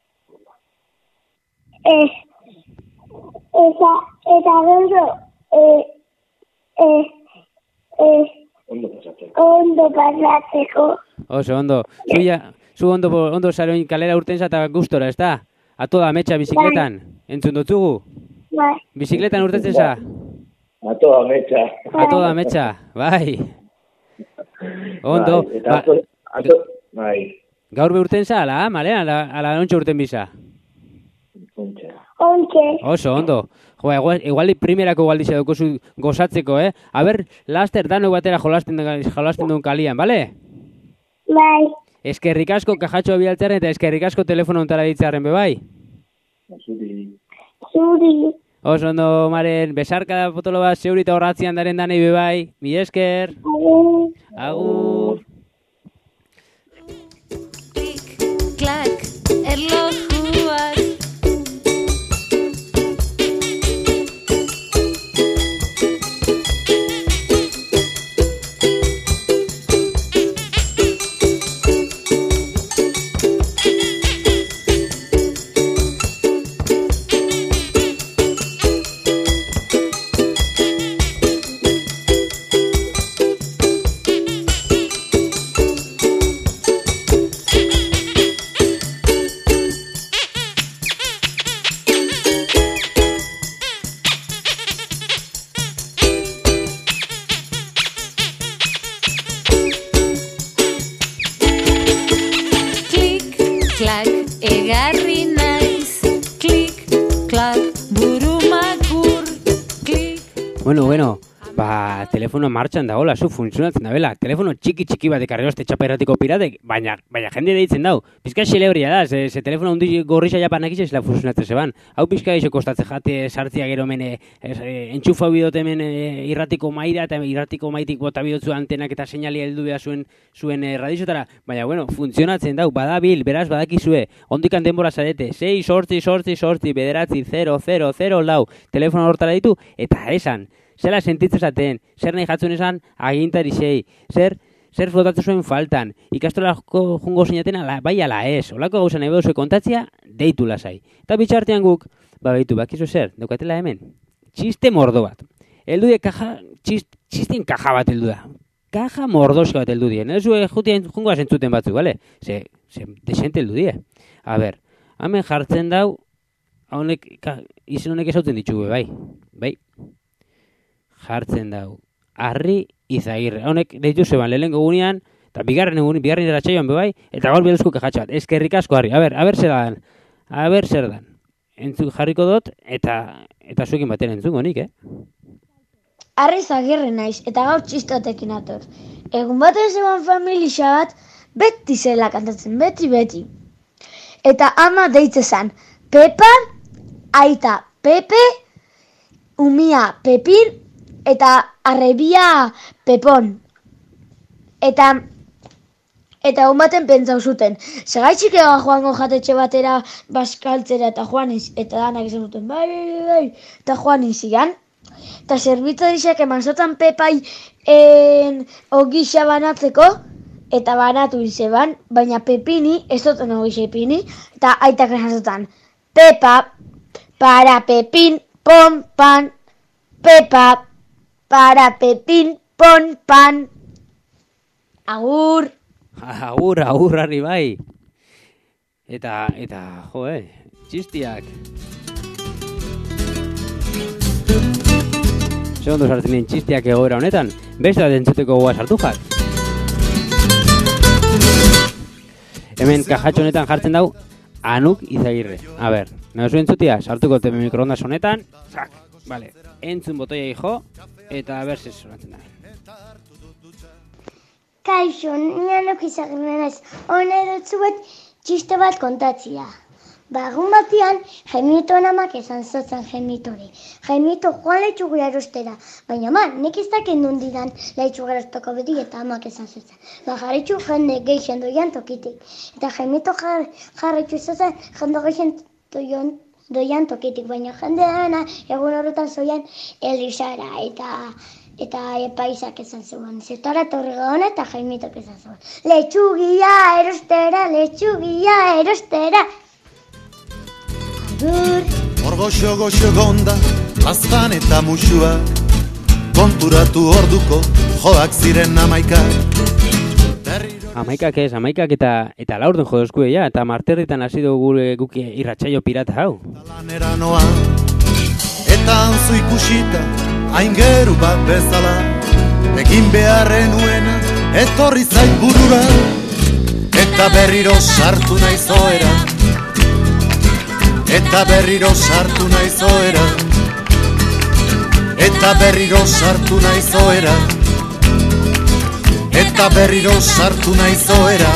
eh, eta, eta gero, eh, eh, eh,
Ondo pasatzeko.
ondo pasatzeko.
Oso ondo. Zu, ja, zu ondo, ondo saroin kalera urtenza eta gustora, ez da? A toda metxa bizikletan. Entzun dutzugu?
Bai.
Bizikletan urtetzen za?
A toda metxa.
A toda metxa, bai. Ondo.
Bai, eta ato, ato, bai.
Gaur be urten za, ala, Marea? Ala, ala ontsa urten biza?
Ontsa.
Ontsa.
Oso, ondo. Jo, igual, igual primerako galdize daukozu gozatzeko, eh? A ber, laster danok batera jolasten, jolasten duen kalian, bale?
Bai.
Eskerrik asko kajatxo bialtzaren eta eskerrik asko telefono ontara ditzaren, be bai?
Zuri.
Zuri.
Oso ondo, Maren, besarka da potolo bat zeurita horratzian daren danei, be bai? Mi esker.
Agur.
Agur.
Klak, erlojuak. Egarri naiz, klik, klak, burumakur, klik.
Bueno, bueno, ba, telefono martxan da, hola, zu, funtzionatzen da, bela, telefono txiki-txiki bat ekarri oste txaperratiko piratek, baina, baina jende deitzen dau, pizka xelebria da, ze, ze telefono hundi gorrixa japanak izan zela funtzionatzen zeban, hau pizka iso kostatze jate sartzia gero mene, entxufa bidot hemen e, irratiko maira, eta irratiko maitik bota bidotzu antenak eta seinali heldu behar zuen, zuen e, radizotara, baina, bueno, funtzionatzen dau, badabil, beraz, badakizue, ondikan denbora zarete, sei, sortzi, sortzi, sortzi, bederatzi, zero, zero, zero, lau, telefono hortara ditu, eta esan, zela sentitzen zaten, zer nahi jatzun esan agintari sei, zer, zer flotatzen zuen faltan, ikastolako jungo zinaten ala, bai ala ez, olako gauza nahi behar kontatzia, deitu lasai. Eta bitxartean guk, ba beitu, bakizu zer, daukatela hemen, txiste mordo bat. Eldu die kaja, txist, txisten kaja bat eldu da. Kaja mordoska bat eldu die. Nezu jutien jungoa zentzuten batzuk, bale? Ze, ze, desente eldu die. A ber, hemen jartzen dau, honek, izen honek esauten ditugu, bai, bai. Jartzen dau. Arri Izagirre. Honek deitu zeban lehenko gunean, eta bigarren egun, bigarren eratxaioan bebai, eta gaur bidezko kajatxa bat. Eskerrik asko, Arri. A ber, a ber zer dan. A ber zer dan. Entzun jarriko dut, eta eta zuekin batera entzungo nik, eh?
Arri Izagirre naiz, eta gaur txistotekin ator. Egun baten zeban familia bat, beti zela kantatzen, beti, beti. Eta ama deitze zan, Pepa, aita Pepe, umia Pepin, eta arrebia Pepon. Eta eta hon baten pentsau zuten. Segaitxik ega joango jatetxe batera baskaltzera eta joan iz, eta danak izan zuten, bai, bai, bai, eta joan izian. Eta zerbitzarizak eman zotan Pepai en, ogixa banatzeko, eta banatu izeban, baina Pepini, ez zoten ogixa ipini, eta aitak esan zotan, Pepa, para Pepin, pon, pan, Pepa, para Pepin, pon, pan. Agur.
Agur, agur, Arri bai. Eta, eta, jo, eh, txistiak. Segondo sartzen nien txistiak egoera honetan, beste bat entzuteko goa sartu jak. Hemen kajatxo honetan jartzen dau, Anuk Izagirre. A ber, nahi zuen entzutia, sartuko teme mikroondas honetan, zak, vale, entzun botoia jo, eta a ber, zesonatzen da.
Kaixo, nianok izagirren ez, hona edotzu bat txiste bat kontatzia. Bagun batian, Jaimitoen amak esan zotzen Jaimitori. Jaimito, joan leitxugura erostera. Baina ma, nik ez dakit nundidan leitxugura erostoko beti eta amak esan zotzen. Ba, jarritxu jende geixen doian tokitik. Eta Jaimito jar, jarritxu zotzen jende geixen doian, doian tokitik. Baina jende dana egun horretan zoian Elisara eta... eta epaisak esan zuen. Zetara torri gauna eta Jaimitok esan zuen. Leitxugia erostera, leitxugia erostera.
Hor goxo goxo gonda, azkan eta musua, konturatu orduko joak ziren amaikak.
Amaikak ez, amaikak eta eta laurden jodozku eia, eta marterritan hasi dugu guki irratsaio pirata hau.
Lanera noa, eta anzu ikusita, aingeru bat bezala, egin beharren nuena, etorri zait burura, eta berriro sartu nahi zoera. Eta berriro sartu nahi zoera, eta berriro sartu nahi zoera, eta berriro sartu nahi zoera.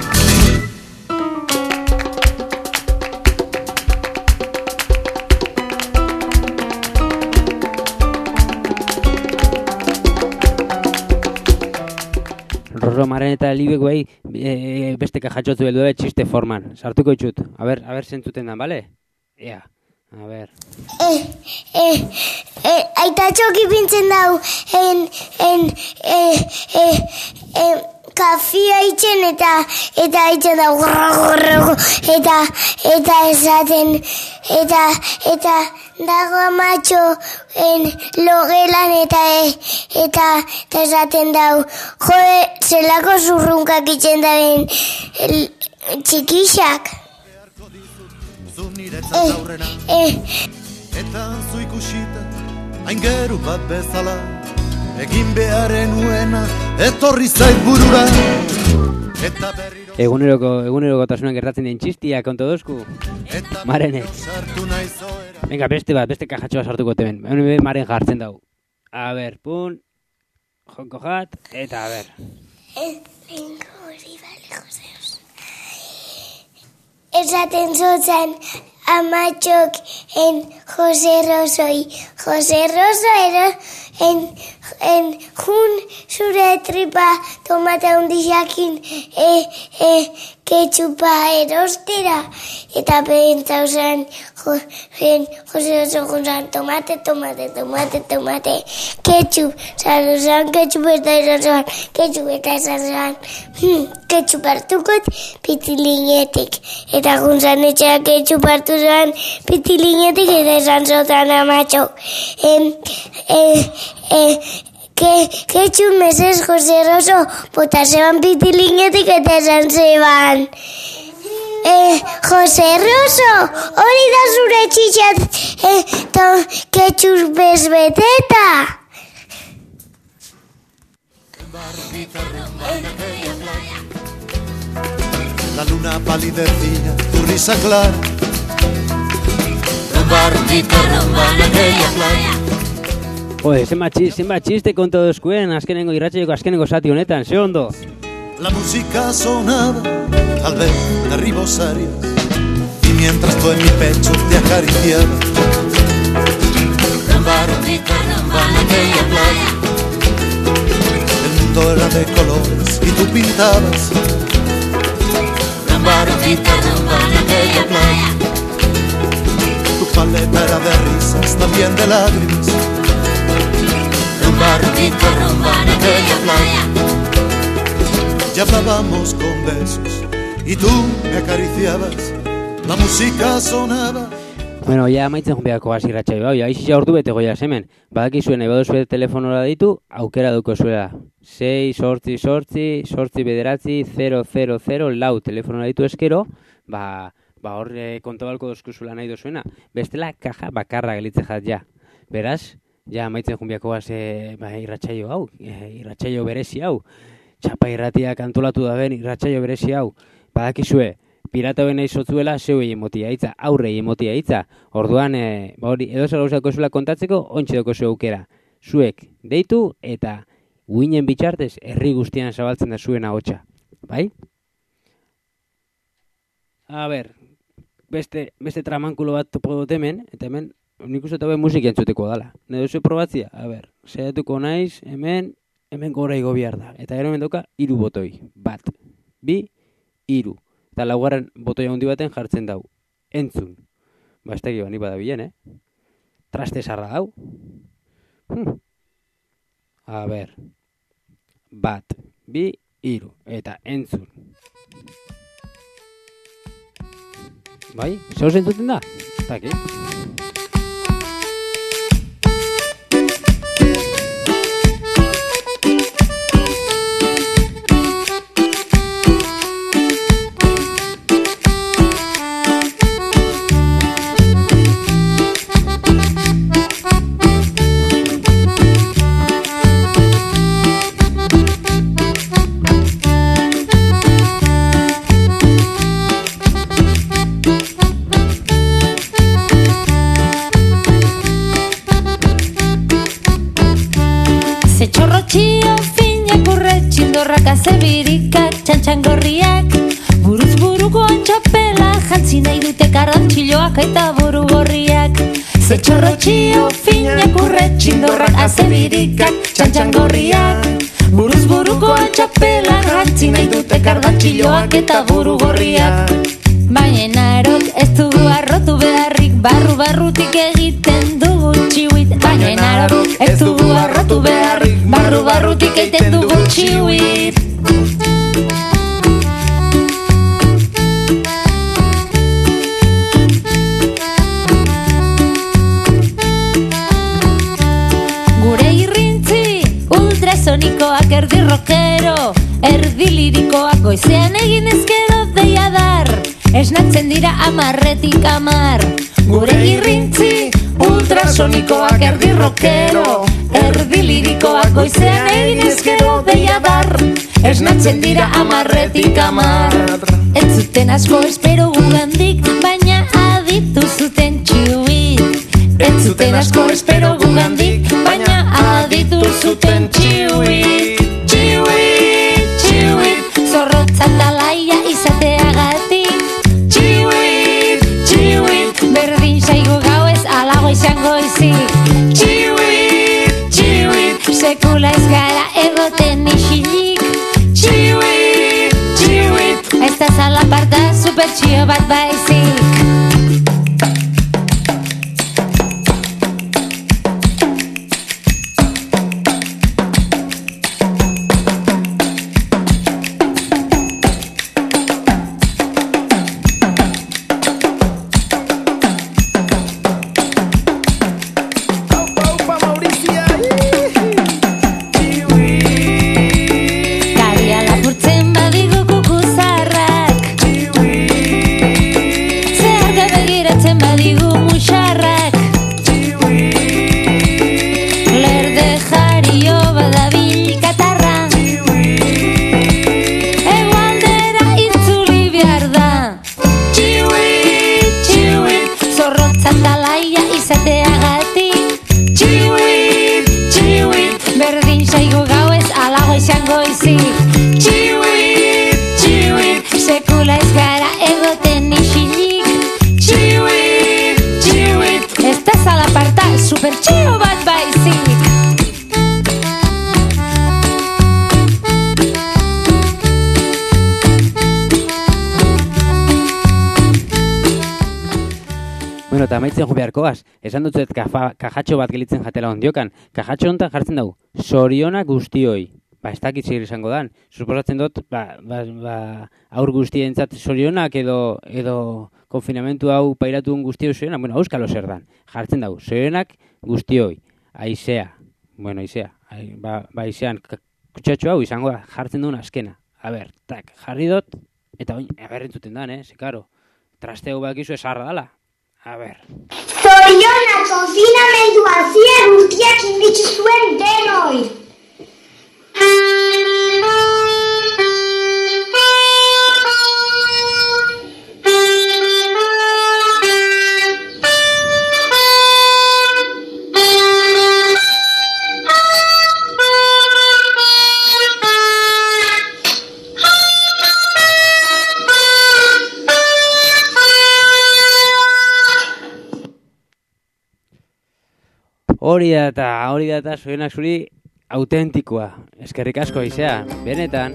Romaren eta Libeguei e, beste kajatxotu heldu da txiste forman. Sartuko itxut. A ber, a ber zentzuten da, bale? Ea, a ber.
Eh, eh, eh, aita txoki pintzen dau, en, en, eh, eh, eh, kafia itxen eta, eta itxen dau, gorro, gorro, eta, eta esaten, eta, eta, dago amatxo en logelan eta, eta, eta esaten dau, joe, zelako zurrunkak itxen dauen txikixak.
Niretzat aurrena,
eh,
eta zu ikusita, aingeru bat bezala, egin beharren nuena, etorri zait burura, eta berriro
Eguneroko, eguneroko tasunan gertatzen den txistia, konto dozku. Marene. Venga, beste bat, beste kajatxoa sartuko temen. Maren jartzen dau. A ber, pun, jonko jat, eta a ber.
Esaten zotzen amatxok en Jose Rosoi. Jose Roso ero en, en jun zure tripa tomate hundiakin e, e, ketxupa erostera. Eta pentsau zen en Jose Roso junzan tomate, tomate, tomate, tomate, ketxup. Zaro zen ketxup eta esan zen, ketxup eta esan zen. Hmm, ketxup hartukot pitilinetik. Eta junzan etxea ketxup hartu zen pitilinetik eta esan zotan amatxok. Em, eh, eh, ke, ketxup mesez Jose Roso bota zeban pitilinetik eta esan zeban. Eh, Jose Roso, hori da zure txitxat eh, to, ketxup bezbeteta.
La luna palidecía, tu risa clara. Rumba, rumbita, rumba en aquella playa.
Jode, zenbat txiste, zenbat txiste konto dozkuen, azkenengo irratxaioko azkenengo zati honetan, ze ondo.
La música sonaba, tal vez derribos áreas, y mientras tú en mi pecho te acariciabas. Rumba, rumbita, rumba en aquella playa. El mundo era de colores y tú pintabas. Rumba, rumbita, rumba en aquella playa. Tu paleta era de risas, también de lágrimas. Rumba, rumbita, rumba en aquella playa. Ya hablábamos con besos y tú me acariciabas. La música sonaba.
Bueno, ya amaitzen junpeako hasi irratsaio hau, ja ixia ordu bete goia hemen. Badakizuen nahi baduzue telefonora ditu, aukera duko zuela. sei sortzi sortzi sortzi bederatzi zero zero zero lau telefonora ditu eskero, ba, ba horre kontobalko dozkuzula nahi dozuena. Bestela kaja bakarra gelitze jat ja. Beraz, ja amaitzen junpeako hasi ba, irratsaio hau, irratsaio berezi hau. Txapa irratiak antolatu da ben irratsaio berezi hau. Badakizue, pirata hoen nahi zotzuela zeuei emotia hitza, aurrei emotia hitza. Orduan, e, ba hori, edo zer gauzako zuela kontatzeko, ontsi doko zu aukera. Zuek deitu eta uinen bitxartez, herri guztian zabaltzen da zuen ahotsa. Bai? A ber, beste, beste tramankulo bat topo dut hemen, eta hemen nik uste eta musika entzuteko dala. Ne duzu probatzia? A ber, saiatuko naiz, hemen, hemen gora igo behar da. Eta gero hemen doka, hiru botoi. Bat, bi, hiru. Eta laugarren botoi handi baten jartzen dau. Entzun. Ba, ez teki bani badabilen, eh? Traste sarra dau. Hm. A ber. Bat, bi, hiru. Eta entzun. Bai? Zeus entzuten da? Taki.
Txantxangorriak, buruz buruko txapela, jantzi nahi dute karrantxilloak eta buru gorriak. Zetxorro txio, finak urre, txindorrak azebirikak, txantxangorriak, buruz buruko txapela, jantzi nahi dute karrantxilloak eta buru gorriak. Baina arok ez dugu arrotu beharrik, barru barrutik egiten dugu txiuit. Baina arok ez dugu arrotu beharrik, barru barrutik egiten dugu txiuit. Sonikoak erdi rockero, erdi lirikoak goizean egin ezkero deia dar, esnatzen dira amarretik amar. Gure irrintzi, ultrasonikoak erdi rockero, erdi lirikoak goizean egin ezkero deia dar, esnatzen dira amarretik amar. Ez zuten asko espero gugandik, baina aditu zuten txiuit. Ez zuten asko espero gugandik, baina aditu zuten txiuit. Txiuit, txiuit, zorrotza talaia izateagatik. Txiuit, txiuit, berdin zaigu gauez alago izango izik. Txiuit, txiuit, sekula ez gara egoten isilik. Txiuit, txiuit, ez da zalaparta super txio bat baizik.
Eta amaitzen jo beharkoaz, esan dutzuet kajatxo bat gelitzen jatela ondiokan. Kajatxo honetan jartzen dugu, zorionak guztioi. Ba, ez dakit zer izango dan. Suposatzen dut, ba, ba, ba, aur guztientzat zorionak edo, edo konfinamentu hau pairatuen guztioi zorionak. Bueno, auskalo zer dan. Jartzen dugu, zorionak guztioi. Aizea. Bueno, aizea. Ba, ba aizean, kutsatxo hau izango da, jartzen duen azkena. A ber, tak, jarri dut, eta oin, aberrentzuten dan, eh, zekaro. Trasteo bakizu esarra dala. A ber.
Zorionak konfinamenduan ziren guztiak inditzu zuen denoi.
Hori da eta hori da eta zuenak zuri autentikoa. Eskerrik asko izea, benetan.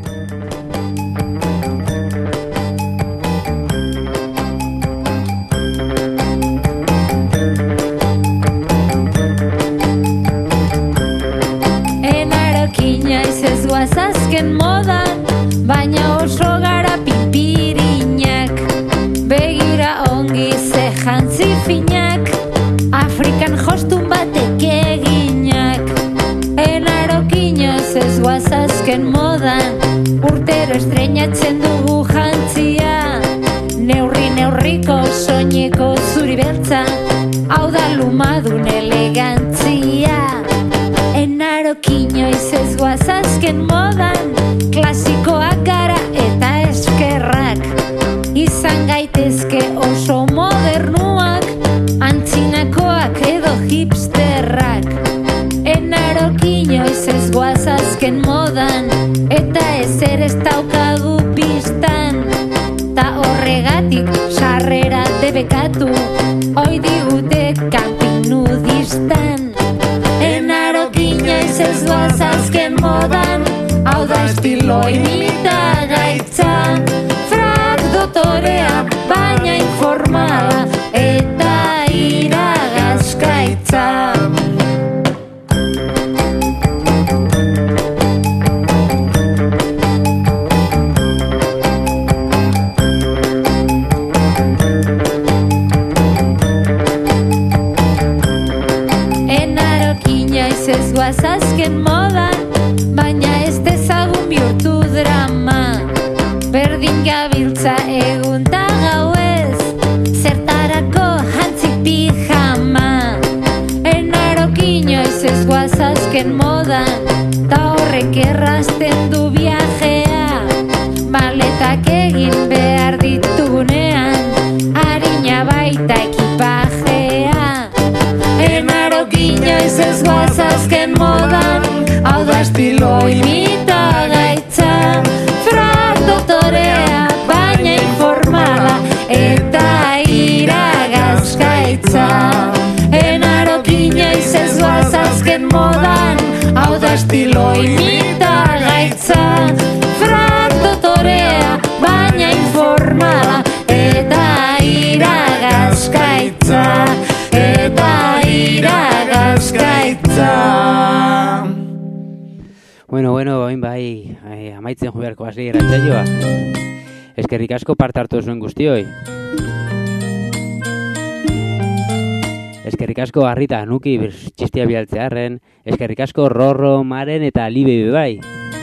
Inoiz ez guaz azken modan, baina oso gara pipirinak. Begira ongi ze jantzi finak, Afrikan jostun batek eginak. Enarok inoiz ez guaz azken modan, urtero estreinatzen dugu jantzia. Neurri neurriko soineko zuri beltza, hau da lumadun elegantzia. Enarok inoiz ez guaz azken modan, klasikoak gara eta eskerrak. Izan gaitezke oso modernuak, antzinakoak edo hipsterrak. Enarok inoiz ez guaz azken modan, eta ezer ez daukagu pistan. Ta horregatik sarrera debekatu, oi digute camping nudistan. Enarok inoiz ez guaz azken modan, hau da estilo imita gaitza. Frak dotorea, baina informala, eta iragazkaitza. Ez guaz azken modan, baina ez dezagun bihurtu drama. Berdin gabiltza egun ta gauez, zertarako jantzik pijama. Enarok inoiz ez guaz azken modan, ta horrek errazten du viajea. Maletak egin behar ditugunean, harina baita ekipajea. Enarok inoiz ez guaz azken modan, hau da estilo imita gaitza. Frak dotorea, baina informala, eta iragazkaitza. Enarok inoiz ez guaz azken modan, hau da estilo imita gaitza. Frak dotorea, baina informala, eta iragazkaitza. Eta iragazkaitza.
Bueno, bueno, bain bai, eh, amaitzen jo beharko hasi irratsaioa. Eskerrik asko parte hartu zuen guztioi. Eskerrik asko Arrita Nuki txistia bialtzearren, eskerrik asko Rorro, Maren eta Libe bai.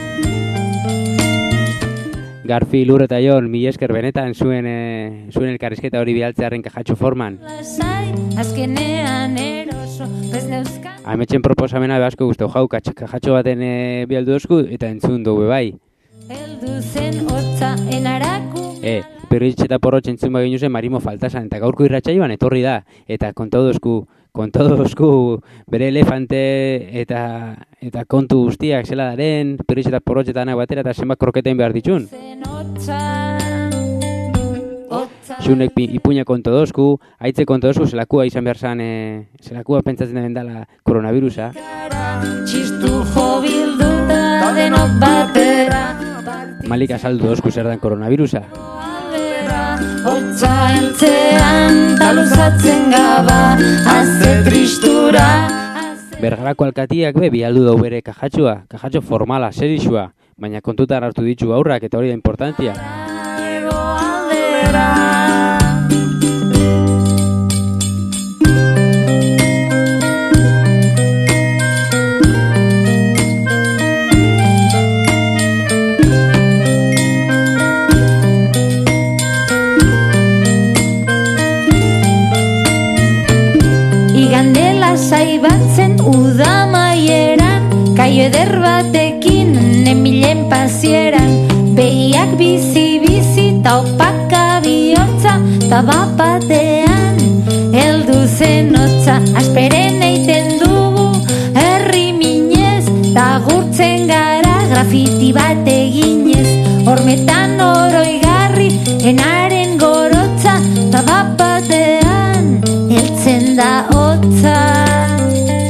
Garfi, Lur eta Jon, mi esker benetan zuen, e, zuen elkarrizketa hori bialtzearen kajatxo forman.
Azkenean eroso, bez neuzkan.
Ametxen proposamena behasko guztau jau, kajatxo baten e, bialdu dozku eta entzun dugu bai.
Eldu zen hotza enaraku.
E, perritxe eta porrotxe entzun bagin zen Marimo Faltasan, eta gaurko irratsaioan etorri da, eta kontau dozku, kontau dozku bere elefante eta eta kontu guztiak zela daren, perritxe eta porrotxe eta anak batera, eta zenbat kroketain behar ditxun. Xunek ipuña konto dozku, haitze konto dozku, zelakua izan behar zan, e, zelakua pentsatzen den dela koronavirusa.
Txistu jo bilduta denok batera.
Malik azaldu dozku zer den koronavirusa.
Hotza eltzean taluzatzen gaba, azte tristura.
Bergarako alkatiak be bialdu dau bere kajatxua, kajatxo formala, serixua, baina kontutan hartu ditu aurrak eta hori da importantia.
Lasai batzen udamaieran, kaio eder batekin nemilen pasieran. Behiak bizi-bizi ta opaka bihotza ta bapatean. Heldu zen hotza asperen eiten dugu herri minez, ta gurtzen gara grafiti bat eginez. Hormetan oroigarri enaren gorotza ta bapatean heltzen da hotza.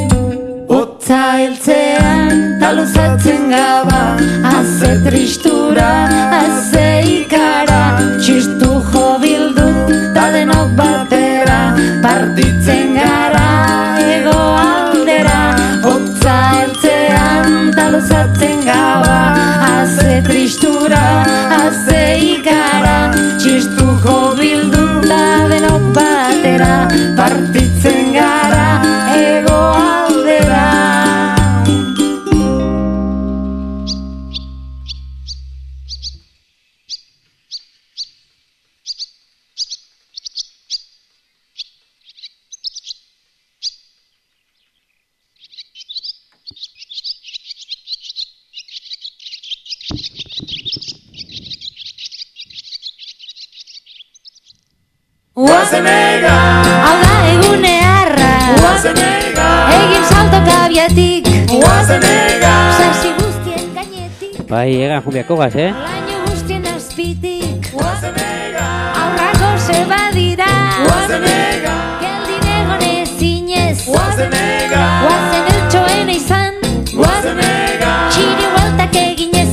haze tristura, haze ikara, txistu jo bildut, ta denok batera, partitzen gara, ego aldera, hotza ertzean, ta luzatzen gaba, haze tristura, haze ikara, txistu jo bildut, ta denok batera, partitzen gara, ego aldera.
Guazenega,
hau da egunearra,
Guazenega,
egin salto kabiatik,
Guazenega,
sasi guztien gainetik,
Bai, egan jumbiako gaz, eh?
laino guztien azpitik,
Guazenega,
aurrako zeba dira,
Guazenega,
geldin egon ezinez,
Guazenega,
guazen eltxoen izan,
Guazenega,
txiri hueltak eginez,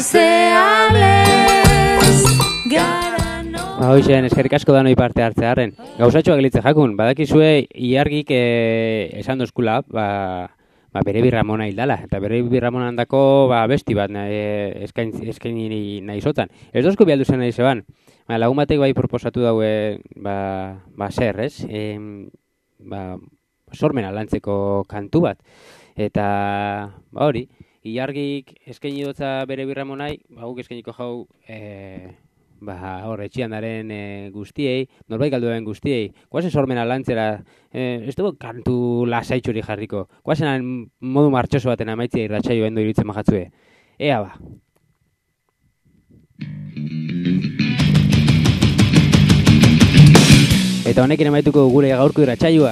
aizealez, gara.
Ba, hoxen, eskerrik asko da noi parte hartzearen. Gauzatxoa gelitze jakun, badakizue ilargik e, esan dozkula, ba, ba, bere birramona hildala. Eta bere birramona handako ba, besti bat e, eskain, eskaini nahi zotan. Ez dozku bialdu zen nahi zeban. Ba, lagun batek bai proposatu daue ba, ba zer, ez? E, ba, sormena lantzeko kantu bat. Eta ba, hori, ilargik eskaini dotza bere birramonai, ba, guk eskainiko jau... E, Ba, hor, etxiandaren e, guztiei, norbait galduen guztiei, guazen sormena lantzera, e, ez dugu kantu lasaitxuri jarriko, guazen modu martxoso baten amaitzia irratsaio bendo iruditzen majatzue. Ea ba. Eta honekin amaituko gure gaurko irratsaioa.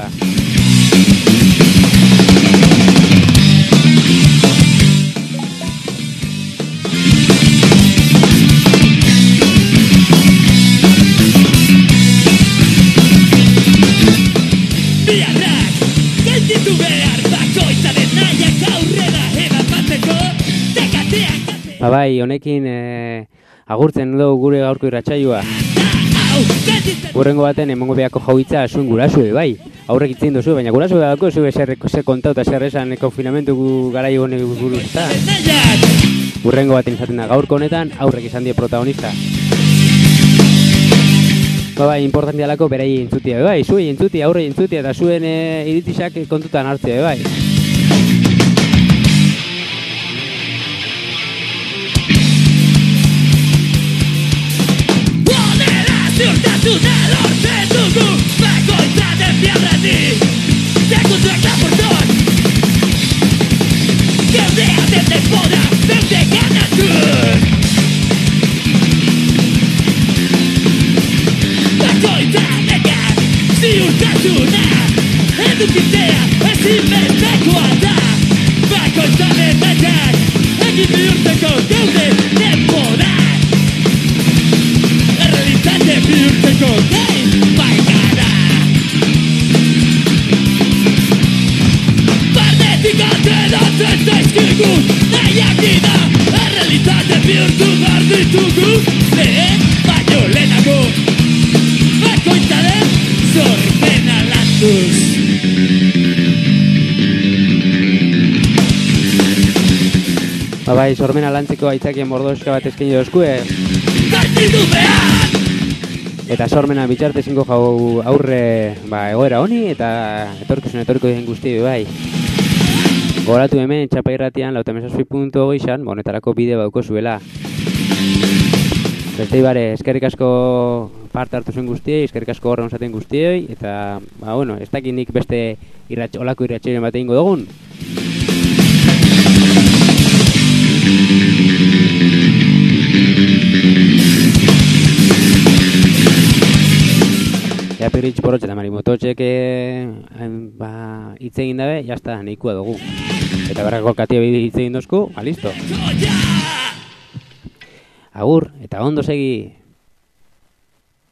Biarrak, gelditu behar bakoitza den nahiak aurrera eramateko, tekateak...
Ba bai, honekin e, agurtzen dugu gure gaurko irratsaioa. Urrengo baten emongo beako jauitza zuen gurasue, bai. Aurrek itzin dozu, baina gurasue badako zue zer, zer kontau eta zer esan konfinamentu garai honek buruz eta. Urrengo baten izaten da gaurko honetan aurrek izan die protagonista. Ba bai, importanti alako berei entzutia, bai, zuei entzutia, aurrei entzutia, eta zuen e, iritzisak kontutan hartzea, bai.
Onera ziurtasuna lortzen dugu, bakoitza den biarretik, sekunduak laporton. Geudea den denbora, berde ganatuz. Ziurtasuna, edukitzea ezinbestekoa da. Bakoitza denetak, egin bihurtzeko gaude denbora. Errealitate bihurtzeko gai baikara. Barnetik ateratzen zaizkigu, nahiak dira. Errealitate bihurtu behar ditugu, lehen baino lehenago. Bakoitzaren sormena lantuz.
Ba bai, sormena lantzeko aitzakien mordoska bat eskaini dozkue.
Gartitu behar!
Eta sormena bitxarte zingo jau aurre ba, egoera honi eta etorkizun etorko den guzti bai. Goratu hemen txapairratian lautamezazpi puntu hogeixan, honetarako bide bauko zuela. Beste ibare, eskerrik asko parte hartu zuen guztiei, eskerrik asko horren osaten guztiei, eta, ba, bueno, ez dakit nik beste irratx, olako irratxoren bat egingo dugun. Ea pirritx porrotxe eta marimototxek ba, hitz egin dabe, jazta, nahikoa dugu. Eta berrako katia hitz egin dozku, ba, listo. Agur, eta ondo segi.